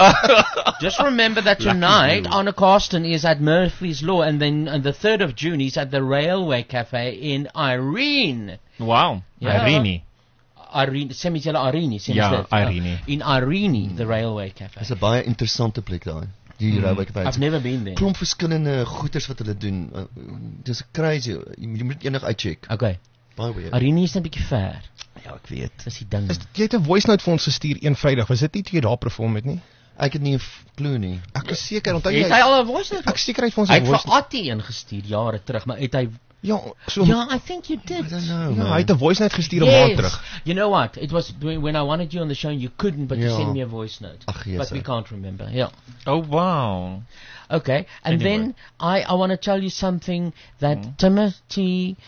Just remember that Lucky tonight, you. Anna Carsten is at Murphy's Law, and then on the third of June, he's at the Railway Cafe in Irene. Wow, Irene. Irene, sê mens julle Irene, sê Ja, mens dit? Irene. Uh, in Irene, the Railway Cafe. Dis 'n baie interessante plek daai. Die Mm. Railway Cafe. I've never been there. Klomp verskillende goeders wat hulle doen. Uh, Dis crazy. Jy, jy moet enig uitcheck. Okay. Baie weird. Irene is 'n bietjie ver. Ja, ek weet. Dis die ding. Is, jy het 'n voice note vir ons gestuur een Vrydag. Was dit nie toe jy daar perform het nie? Ek het nie 'n f- klou nie. Ek is seker, onthou jy? Het hy al 'n voice note? Ek is seker hy het vir ons Hy 'n het voice vir Attie ingestuur jare terug, maar het hy Ja, so Ja, I think you did. I don't know. Ja, man. hy het 'n voice note gestuur 'n maand terug. You know what? It was when when I wanted you on the show and you couldn't, but you Ja. sent me a voice note. Ach, yes, but we sir. can't remember. Yeah. Oh, wow. Okay. And Anyway. then I, I want to tell you something that Timothy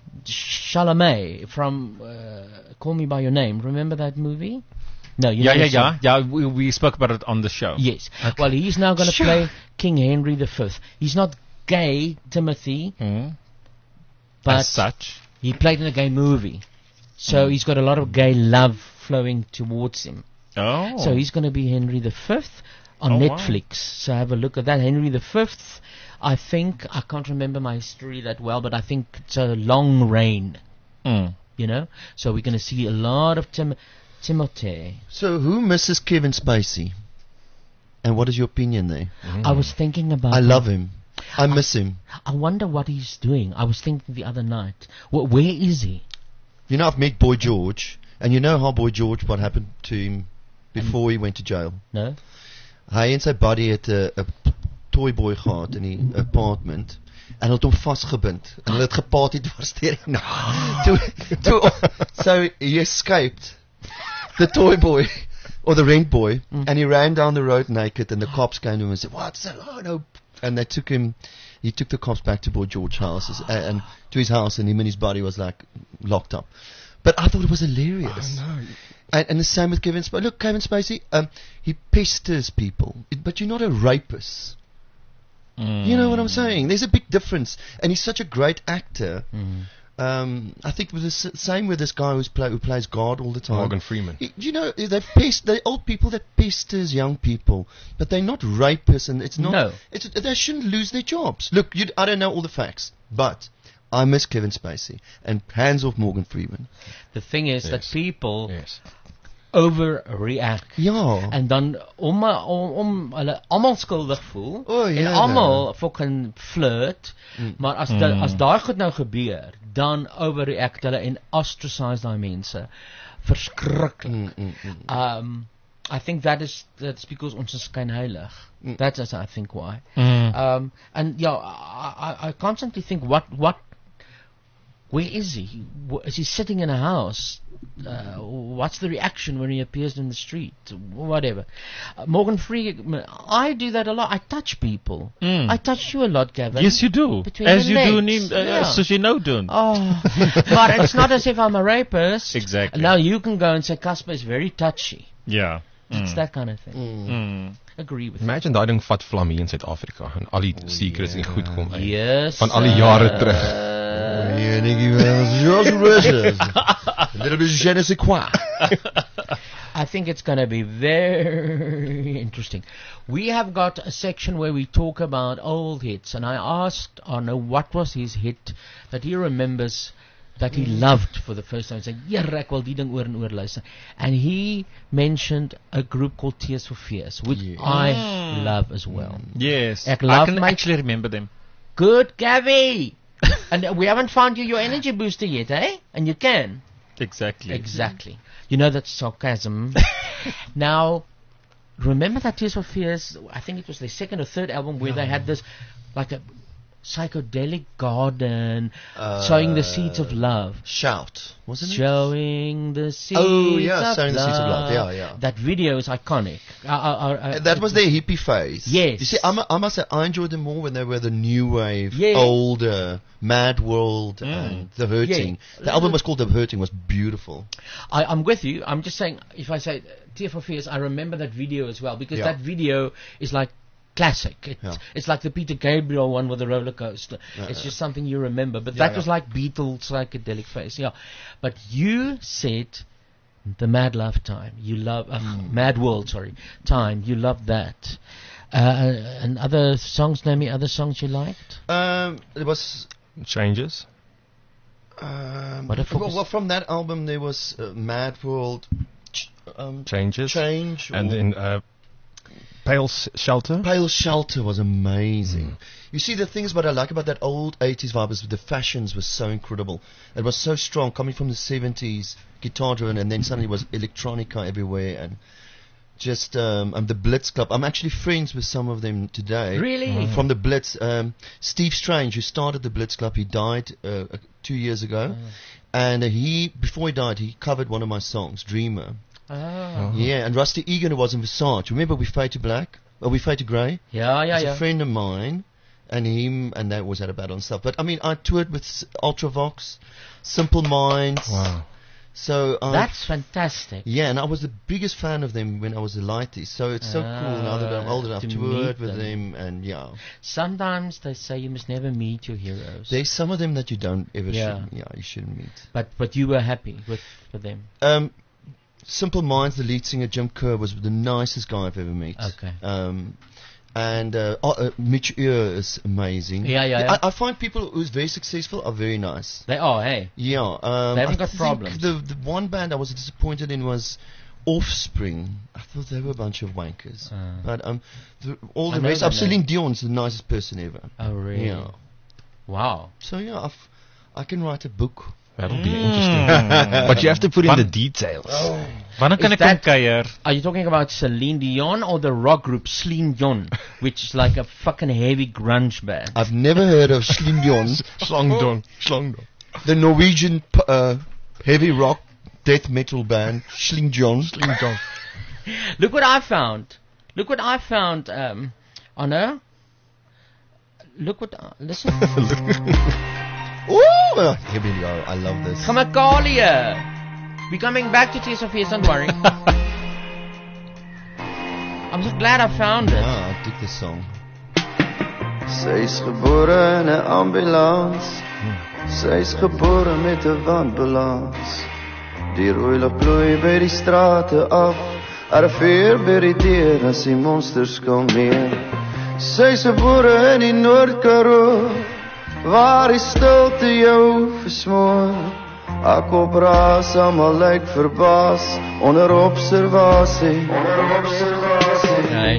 Chalamet from uh, Call Me By Your Name. Remember that movie? No, you Yeah, never yeah, saw yeah. Yeah, we, we spoke about it on the show. Yes. Well, he's now going to Sure. play King Henry the Fifth. He's not gay, Timothy, Mm. but As such. he played in a gay movie. So Mm. he's got a lot of gay love flowing towards him. Oh. So he's going to be Henry the Fifth on Oh, wow. Netflix. So have a look at that. Henry the Fifth, I think, I can't remember my history that well, but I think it's a long reign, Mm. you know? So we're going to see a lot of Tim- Timothy. So who misses Kevin Spacey? And what is your opinion there? I was thinking about I love him. I miss him. I wonder what he's doing. I was thinking the other night, wh- where is he? You know, I've met Boy George, and you know how Boy George, what happened to him before he went to jail? No? Hy en sy buddy het 'n 'n toy boy gehad in die apartment en hulle het hom vasgebind en hulle het geparty dwars deur die nag. Toe toe so he escaped the toy boy or the rent boy Mm. and he ran down the road naked and the cops came to him and said, "What's that? Oh no." And they took him he took the cops back to Boy George's house uh, and to his house and him and his buddy was like locked up. But I thought it was hilarious. Oh, no. And, and the same with Kevin Spacey. Look, Kevin Spacey, um, he pesters people, It- but you're not a rapist. You know what I'm saying? There's a big difference, and he's such a great actor. Mm. Um, I think with the s- same with this guy who's play, who plays God all the time. Morgan Freeman. Y- You know, they pest they old people that pesters young people, but they're not rapists, and it's not. No. It's they shouldn't lose their jobs. Look, you, I don't know all the facts, but I miss Kevin Spacey and hands off Morgan Freeman. The thing is that Yes. people Yes. overreact. Ja. En dan om om, om hulle almal skuldig voel O, en ja. almal fucking flirt, Mm. maar as Mm. da, as daai goed nou gebeur, dan overreact hulle en ostracize daai mense. Verskriklik. Mm, mm, mm. Um I think that is that's because ons is skynheilig. Mm. That's as I think why. Mm. Um and yeah, I, I I constantly think what what where is he? Wh- Is he sitting in a house? Uh, what's the reaction when he appears in the street? Whatever. Uh, Morgan Freeman, I do that a lot. I touch people. Mm. I touch you a lot, Gavin. Yes, you do. Between As the you do, legs. nie, uh, Yeah. soos jy nou doen. Oh, but it's not as if I'm a rapist. Exactly. Now you can go and say Casper is very touchy. Ja. It's Mm. that kind of thing. Mm. Agree with Imagine daai ding vat vlam hier in Suid-Afrika en al die secrets en goed kom uit. Yes, Van al die jare uh, terug. Yeah, Nicky, George Rushes. A little bit of je ne sais quoi. I think it's going to be very interesting. We have got a section where we talk about old hits, and I asked Arno what was his hit that he remembers that he loved for the first time. He said, "Yeah, ek wil die ding oor en oor luister." And he mentioned a group called Tears for Fears, which I Mm. love as well. Yes. Ek I love can my actually remember them. good Gavi. And we haven't found you your energy booster yet, eh? And you can. Exactly. Exactly. You know that's sarcasm. Now, remember that Tears for Fears, I think it was their second or third album where they had this, like a psychedelic garden, Uh, showing the seeds of love. Shout, wasn't it? Showing the seeds Oh, yeah, of Showing the love. Seeds of Love, yeah, yeah. That video is iconic. Uh, uh, uh, uh, That was their hippie phase. Yes. You see, I, mu- I must say, I enjoyed them more when they were the new wave, Yeah. older, Mad World, and The Hurting. Yeah. The album was called The Hurting, was beautiful. I, I'm with you. I'm just saying, if I say Tear for Fears, I remember that video as well because Yeah. that video is like classic. It, Yeah. It's like the Peter Gabriel one with the roller coaster. Yeah, it's yeah. just something you remember. But Yeah, that was yeah. like Beatles psychedelic phase. Yeah. But you said The Mad Love Time. You love uh, Mad World. Sorry, Time. You love that. Uh, and other songs. Name me other songs you liked. Um, it was Changes. Um, What a well, focus- well, from that album there was uh, Mad World, ch- um, Changes. Change, And or- then uh, Pale S- Shelter. Pale Shelter was amazing. You see, the things what I like about that old eighties vibe is the fashions was so incredible. It was so strong, coming from the seventies, guitar driven, and then suddenly was electronica everywhere, and just um, um, the Blitz Club. I'm actually friends with some of them today. Really? Mm. From the Blitz. Um, Steve Strange, who started the Blitz Club, he died uh, uh, two years ago, and uh, he before he died, he covered one of my songs, Dreamer. Oh. Yeah, and Rusty Egan, who was in Versace. Remember We Fade to Black? Well, We Fade to Grey? Yeah, yeah, He's yeah. a friend of mine, and him, and they always had a battle and stuff. But, I mean, I toured with S- Ultravox, Simple Minds. Wow. So I, That's fantastic. yeah, and I was the biggest fan of them when I was a lighty. So it's so cool now that I'm older. I've to toured meet with them. them, and yeah. Sometimes they say you must never meet your heroes. There's some of them that you don't ever Yeah. should, yeah, you shouldn't meet. But but you were happy with, with them. Um, Simple Minds, the lead singer Jim Kerr was the nicest guy I've ever met. Okay. Um, and uh, oh, uh, Mitch Ure is amazing. Yeah, yeah, yeah. I, I find people who's very successful are very nice. They are, hey. Yeah. Um, They haven't I got think problems. The the one band I was disappointed in was Offspring. I thought they were a bunch of wankers. Uh. But um, the, all I the know rest. that Uh, name. Celine Dion's the nicest person ever. Oh, really? Yeah. Wow. So yeah, I've, I can write a book. That'll be interesting. But you have to put in the details. Wanneer kan Is ek kom that- kuier? Are you talking about Celine Dion or the rock group Celine Dion, which is like a fucking heavy grunge band? I've never heard of Celine Dion. Slangdon. Slangdon. The Norwegian p- uh, heavy rock death metal band Celine Dion. Celine Dion. Look what I found. Look what I found, um, Anna. Look what, I, listen. Ooh, uh, here we go. I love this. Kamakalia. We're coming back to Tears of Fears, don't worry. I'm so glad I found it. Ah, I dig this song. Sy is gebore in 'n ambulans. Sy is gebore met 'n wanbalans. Die rooi lig plooi by die strate af. Arriveer by die deur as die monsters kom neer. Sy is gebore in die Noord-Karoo, waar die stilte jou versmoor. Ek op raas, almal lyk verbaas, onder observasie. Onder observasie. Nee.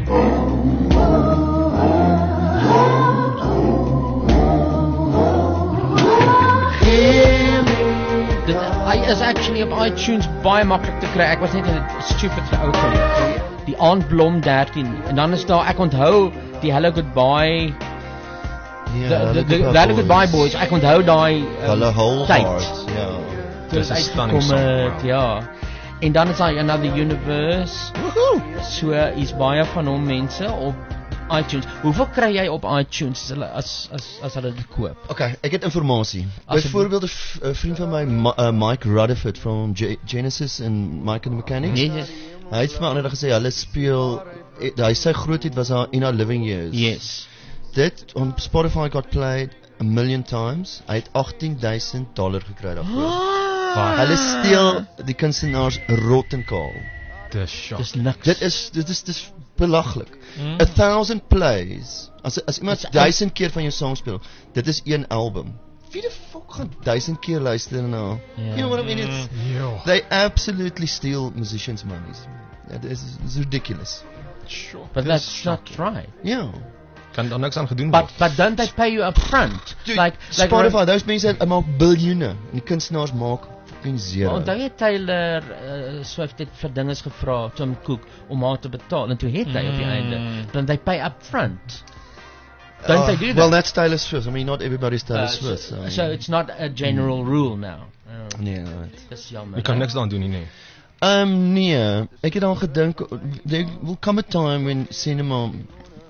Dit hy is actually op iTunes baie maklik te kry. Ek was net 'n stupid ou kind. Die Aandblom dertien en dan is daar ek onthou die Hello Goodbye Ja, the, Hello the, the, Goodbye the Hello Goodbye Boys. Boys. Ek onthou daai um, Hulle whole tyd. heart, ja. Toe Dis dit 'n stunning uitgekom song, het, ja. En dan is daar Another Universe. So is baie van hom mense op iTunes. Hoeveel kry jy op iTunes as hulle as as as hulle dit koop? Okay, ek het informasie. Byvoorbeeld 'n f- 'n vriend van my, Ma- uh, Mike Rutherford from Ge- Genesis en Mike and the Mechanics. Yes. Hy het vir my ander dag gesê hulle speel eh, hy sy grootheid was haar In Our Living Years. Yes. Dit on Spotify got played a million times. Hy het agtien duisend dollar gekry daarvoor. Ah. Hulle steel die kunstenaars rot en kaal. Dis shock. Dis niks. Dit is dit is dis belaglik. Mm. A thousand plays. As as iemand Dis duisend keer van jou song speel, dit is een album. Wie die fuck gaan duisend keer luister na? Ja. You know what I mean? It's, Ja. they absolutely steal musicians' monies. It is it's ridiculous. Sure. But that's not right. Yeah. Kan daar niks aan gedoen But word. but don't they pay you up front? Dude, like like Spotify, those mense maak biljoene en die kunstenaars maak fucking zero. Maar onthou jy Taylor uh, Swift het vir dinges gevra Tim Cook om haar te betaal en toe het hy op die Mm. einde dan they pay up front. Don't Uh, they do that? Well, that's Taylor Swift. I mean, not everybody's Taylor Uh, Swift. so, So, so it's not a general rule now. Uh, nee, right. Dis jammer. Jy kan niks daaraan doen nie, nee. Um, nee, ek het al gedink there will come a time when cinema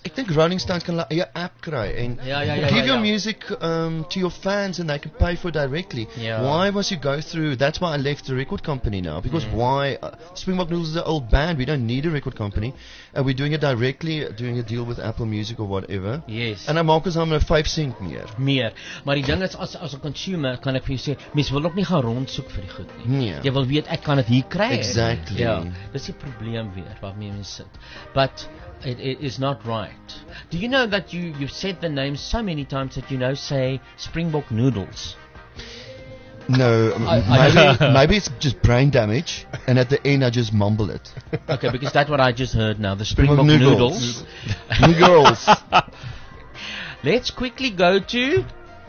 ek dink Rolling Stones kan hulle eie app kry en Ja, ja, ja, give ja, your ja. music um, to your fans and they can pay for it directly. Ja. Why must you go through? That's why I left the record company now because Mm. why? Uh, Springbok Noodles is an old band. We don't need a record company, and we're doing it directly, doing a deal with Apple Music or whatever. Yes. En dan maak ons dan 'n vyf sent meer. Meer. Maar die ding is as as 'n consumer kan ek vir jou sê, mens wil ook nie gaan rondsoek vir die goed nie. Nee. Jy wil weet ek kan dit hier kry. Exactly. Ja. Dis die probleem weer waarmee mense sit. But it, it is not right. Do you know that you you've said the name so many times that you now say Springbok Noodles? No, m- I- I- maybe maybe it's just brain damage, and at the end I just mumble it. Okay, because that's what I just heard now. The Springbok Springbok noodles. Noodles. Noodles. Let's quickly go to.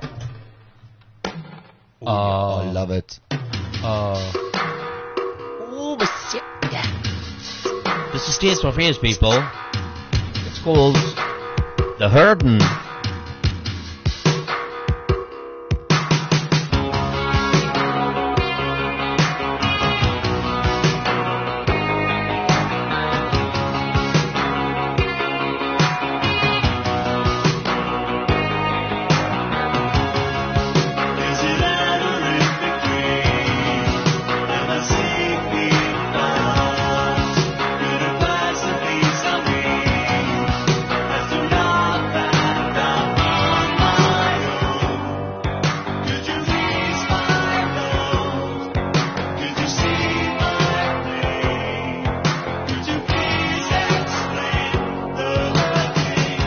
Oh, I love it. Oh. Oh, shit. This is Tears for Fears, people. It's called The Hurden. Is it ever in between? Am I sleeping fast? Could a possibly something as to not back down on my own? Could you ease my load? Could you see my pain? Could you please explain the hurting?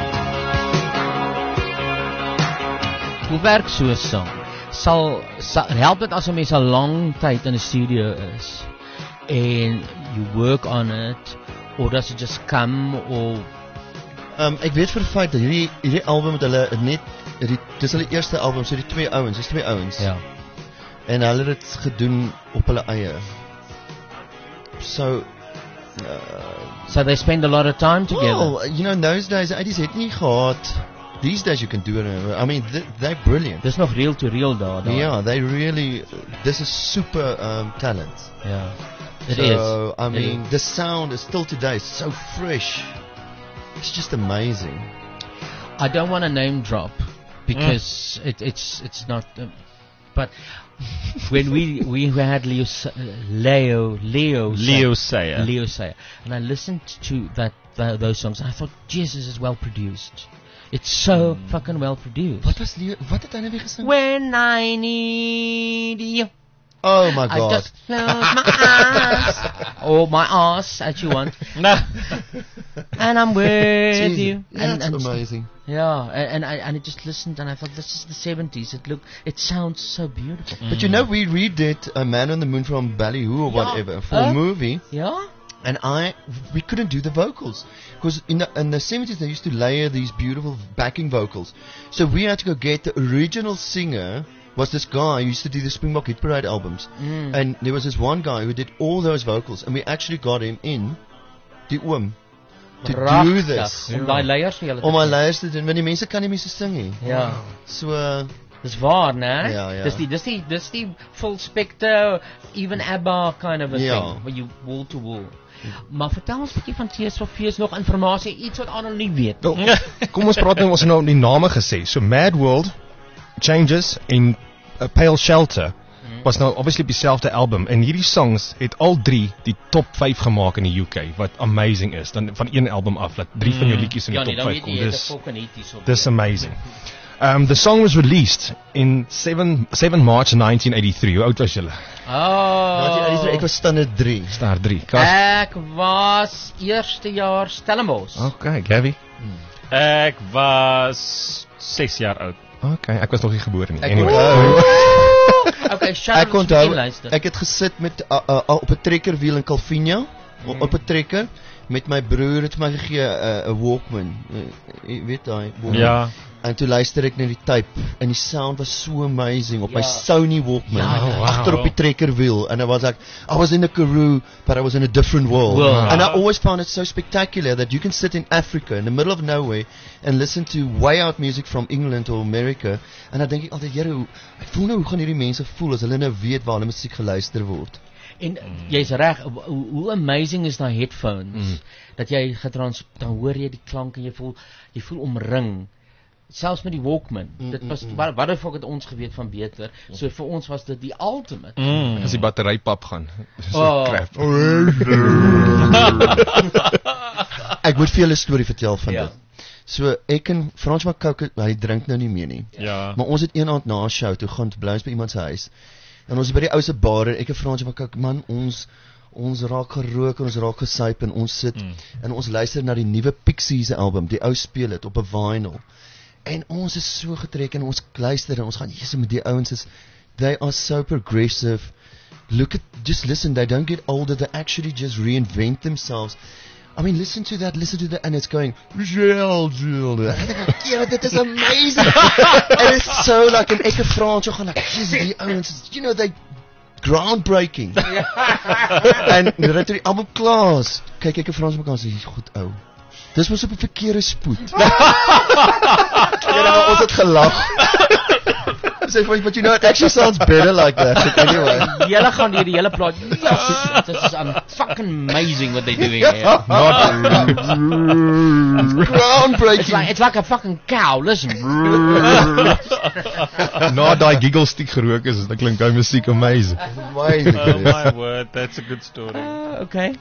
Hoe werk so 'n song? Sal, sal help dit as 'n mens 'n lang tyd in 'n studio is en you work on it, or does it just come, or Um, ek weet vir 'n feit dat hierdie hierdie album met hulle net die dis hulle eerste album, so die twee ouens, dis twee ouens. Ja. En hulle het dit gedoen op hulle eie. So uh, so they spend a lot of time together? Well, you know, in those days, eighties het nie gehad. These days you can do it. I mean, th- they're brilliant. Dis nog reel to reel daar. daar. Yeah, they really. This is super um, talent. Yeah, it so, is. I It mean, is. the sound is still today so fresh. It's just amazing. I don't want to name drop because it, it's it's not. Um, but when we we had Leo S- uh, Leo Leo Say- Leo Sayer. Leo Sayer, and I listened to that th- those songs, and I thought, Jesus, is well produced. It's so fucking well produced. Wat was Leo? Wat het hy nou weer gesing? When I need you. Oh my I God. just close my eyes, or my ass, as you want. And I'm with Jesus. you. Yeah, and, that's and amazing. Yeah, and, and I and I just listened and I thought, this is the seventies. It look, it sounds so beautiful. But you know, we redid A Man on the Moon from Ballyhoo or Yeah. whatever for Uh, a movie. Yeah. And I, we couldn't do the vocals because in the, in the seventies they used to layer these beautiful backing vocals. So we had to go get the original singer. Was this guy who used to do the Springbok Hit Parade albums, Mm. and there was this one guy who did all those vocals, and we actually got him in, die oom, to do Pragtig, this. om daai leiers vir julle te Om my gee. leiers te doen, want die mense kan nie meer so sing nie. Ja. So uh, Dis waar, né? Ja, ja. Dis die dis die dis die full spectre, even ABBA kind of a Ja. thing, where you wall to wall. Maar vertel ons 'n bietjie van Tears for Fears, nog inligting, iets wat Arnold nie weet. Wel, kom ons praat nou, ons het nou die name gesê. So Mad World, Changes en A Pale Shelter was nou obviously op dieselfde album, en hierdie songs het al drie die top vyf gemaak in die U K, wat amazing is. Dan van een album af dat drie van jou liedjies in die Ja, nee, top dan vyf weet kom. jy, jy het Dis 'n fucking hit hierso. dis amazing. Um, the song was released in seven March nineteen eighty-three. Hoe oud was julle? Oh. ek was standaard drie. Standaard drie. Kas? Ek was eerste jaar Stellenbosch. Okay, Gabby. Ek was six jaar oud. Okay, ek was nog nie gebore nie. Ek Anyway. onthou. Okay, shout Ek out to onthou, die luister. ek het gesit met uh, uh, uh, op 'n trekkerwiel in Calvinia, mm. op 'n trekker met my broer het my gegee 'n uh, Walkman. Uh, jy weet daai Walkman. Ja. En toe luister ek na die tape en die sound was so amazing op Ja. my Sony Walkman Ja, ja. agter op die trekkerwiel, and I was like I was in a Karoo but I was in a different world. World. And I always found it so spectacular that you can sit in Africa in the middle of nowhere and listen to way out music from England or America, and dan dink ek altyd, Here, hoe ek voel nou hoe gaan hierdie mense voel as hulle nou weet waar hulle musiek geluister word. En jy's reg, hoe, hoe amazing is daai headphones Mm. dat jy getrans dan hoor jy die klank en jy voel jy voel omring. Selfs met die Walkman. Mm, Dit mm, was mm. wat wat het vir ons geweet van beter. So vir ons was dit die ultimate. As die batterypap gaan. Dis Oh. so crap. Ek moet vir julle 'n storie vertel van Ja. dit. So ek en Frans Makouke, hy drink nou nie meer nie. Ja. Maar ons het een aand na 'n show toe gaan bly ons by iemand se huis. En ons is by die ou se bar en ek en Frans Makouke, man, ons ons raak gerook en ons raak gesuip en ons sit Mm. en ons luister na die nuwe Pixies album. Die ou speel dit op 'n vinyl. En ons is so getrek en ons luister en ons gaan Jesus met die ouens is they are so progressive. Look at just listen, they don't get older, they actually just reinvent themselves. I mean, listen to that, listen to that, and it's going, Jill, Jill. Yeah, that is amazing. And it's so like, en ek en Frans, gaan like, Jesus, die ouens, you know, they groundbreaking. En net toe die album klaar is, kyk ek en Frans mekaar sê, goed ou. Dis mos op 'n verkeerde spoed. Ja, maar ons het gelag. Sê vir my, but you know, it actually sounds better like that. But anyway. Julle gaan deur die hele plaat. Yes, this is um, fucking amazing what they're doing here. Groundbreaking. It's like, it's like a fucking cow, listen. Na daai giggle stick gerook is, dit klink daai musiek amazing. Amazing. Oh my word, that's a good story. Uh, okay.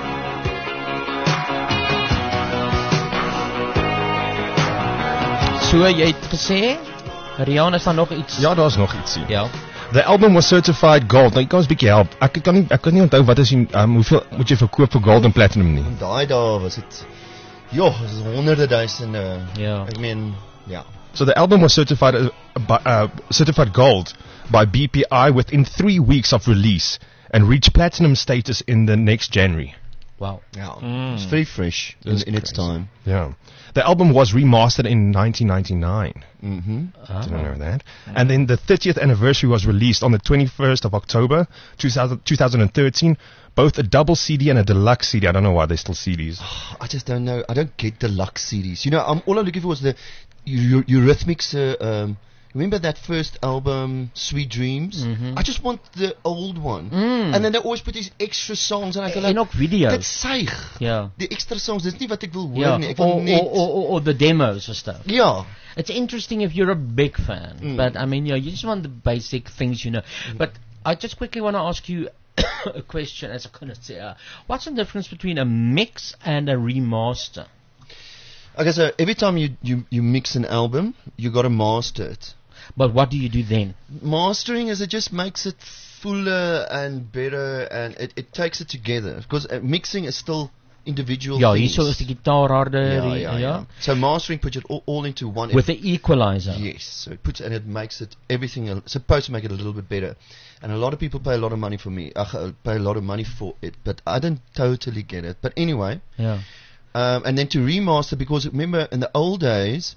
So jy het gesê, Rian, is daar nog iets? Ja, daar's nog ietsie. Ja. The album was certified gold. Nou, jy kan ons 'n bietjie help. Ek kan nie ek kan nie onthou wat is die um, hoeveel moet jy verkoop vir gold en platinum nie. Daai dae was dit joh, dis honderde duisende. Ja. Ek meen, ja. So the album was certified uh, by, uh, certified gold by B P I within three weeks of release and reached platinum status in the next January. Wow. Yeah. Mm. It's very fresh in, That's in its crazy. time. Yeah. The album was remastered in nineteen ninety-nine. Mm-hmm. Ah. Didn't know that. And then the thirtieth anniversary was released on the twenty-first of October, two thousand, twenty thirteen, both a double C D and a deluxe C D. I don't know why they're still C Ds. I just don't know. I don't get deluxe C Ds. You know, I'm, all I'm looking for was the Eu- Eurythmics. Uh, um, remember that first album, Sweet Dreams? Mhm. I just want the old one. Mm. And then they always put these extra songs and I go like, En ook video's. Dit suig. Ja. Die extra songs, dis nie wat ek wil hoor Ja, nie. Ek or, wil net or, or, or the demos and stuff. Ja. It's interesting if you're a big fan, Mm. but I mean, you know, you just want the basic things, you know. But I just quickly want to ask you a question as a connoisseur. What's the difference between a mix and a remaster? Okay, so every time you, you, you mix an album, you got to master it. But what do you do then? Mastering is it just makes it fuller and better and it, it takes it together. Because uh, mixing is still individual Ja, things. hierso is die gitaar harder. Yeah, die- yeah, yeah. So mastering puts it all, all into one. With the equalizer. Yes, so it puts and it makes it everything a, supposed to make it a little bit better. And a lot of people pay a lot of money for me. Uh, pay a lot of money for it, but I don't totally get it. But anyway, Yeah. um, and then to remaster because remember in the old days,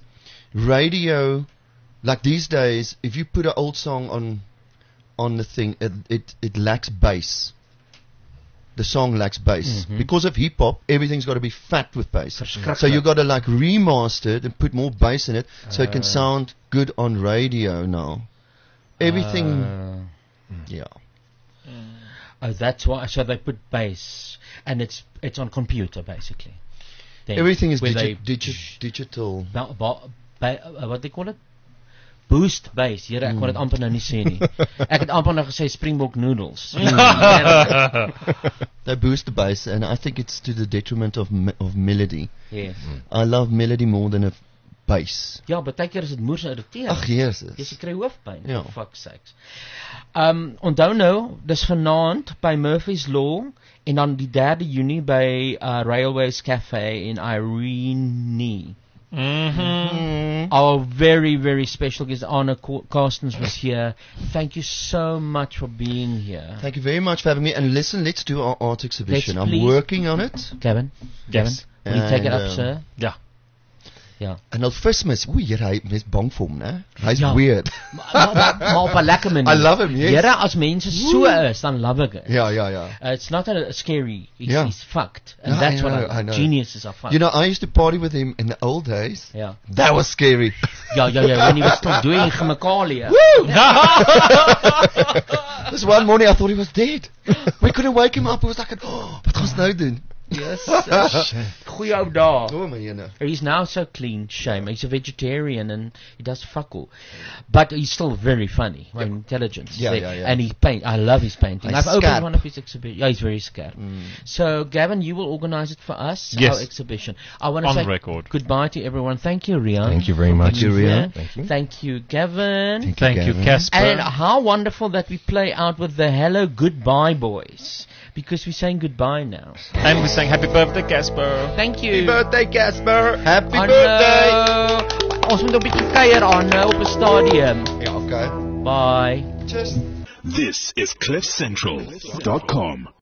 radio, like these days, if you put an old song on on the thing, it it, it lacks bass. The song lacks bass. Mhm. Because of hip hop, everything's got to be fat with bass. Verschrikkelijk. So you got to like remaster it and put more bass in it so it can Uh. sound good on radio now. Everything, Uh, yeah. oh, that's why. So they put bass, and it's it's on computer basically. Then, Everything is where digi- they digi- digital. ba- ba- ba- uh, what they call it? Boost bass. Here, ek kon dit amper nou nie sê nie. Ek het amper nou gesê Springbok noodles. They boost the bass, and I think it's to the detriment of me- of melody. Yes. I love melody more than a bass. Ja, baie keer is dit moers irriterend. Ag, Jesus. Jy kry hoofpyn. Ja. For fuck's sakes. Um onthou nou, dis vanaand by Murphy's Law en dan die derde Junie by uh, Railways Cafe in Irene. Mm-hmm. Our very, very special guest, Anna Ca- Carstens, was here. Thank you so much for being here. Thank you very much for having me. And listen, let's do our art exhibition. Let's I'm please. working on it. Gavin, Gavin, Yes. will you take it And, up, um, sir? Ja. Ja. En al vismis, oei, Here, hy mens bang vir hom, né? Hy's Ja. weird. Maar, maar, maar op 'n lekker manier. I love him, yes. Here, as mense so is, dan love ek dit. Ja, ja, ja. Uh, it's not a, a scary. It's, Ja. it's fucked, and Ja, that's I what know, I, I know. geniuses are fucked. You know, I used to party with him in the old days. Yeah. That was scary. Ja, ja, ja, when he was still doing chemicalië. Woo! This one morning I thought he was dead. We couldn't wake him up. It was like, oh, wat gaan ons nou doen? Yes. Goeie ou dae. Oh my jene. He's now so clean, shame. He's a vegetarian and he does fuck all. But he's still very funny, yeah. intelligent. Yeah, There- yeah, yeah. And he paint. I love his painting. He's I've opened scarp. one of his exhibitions. Yeah, he's very scared. Mm. So, Gavin, you will organize it for us, Yes. our exhibition. I want to On say record. goodbye to everyone. Thank you, Rian. Thank you very much. Thank you, Rian. Thank you. Thank you, Gavin. Thank Thank you, Gavin. Casper. And how wonderful that we play out with the Hello Goodbye Boys. Because we're saying goodbye now. And we're saying happy birthday, Casper. Thank you. Happy birthday, Casper. Happy Hallo. birthday. Ons moet 'n bietjie kuier aan uh, op 'n stadium. Ja, okay. Bye. Just This is cliff central dot com.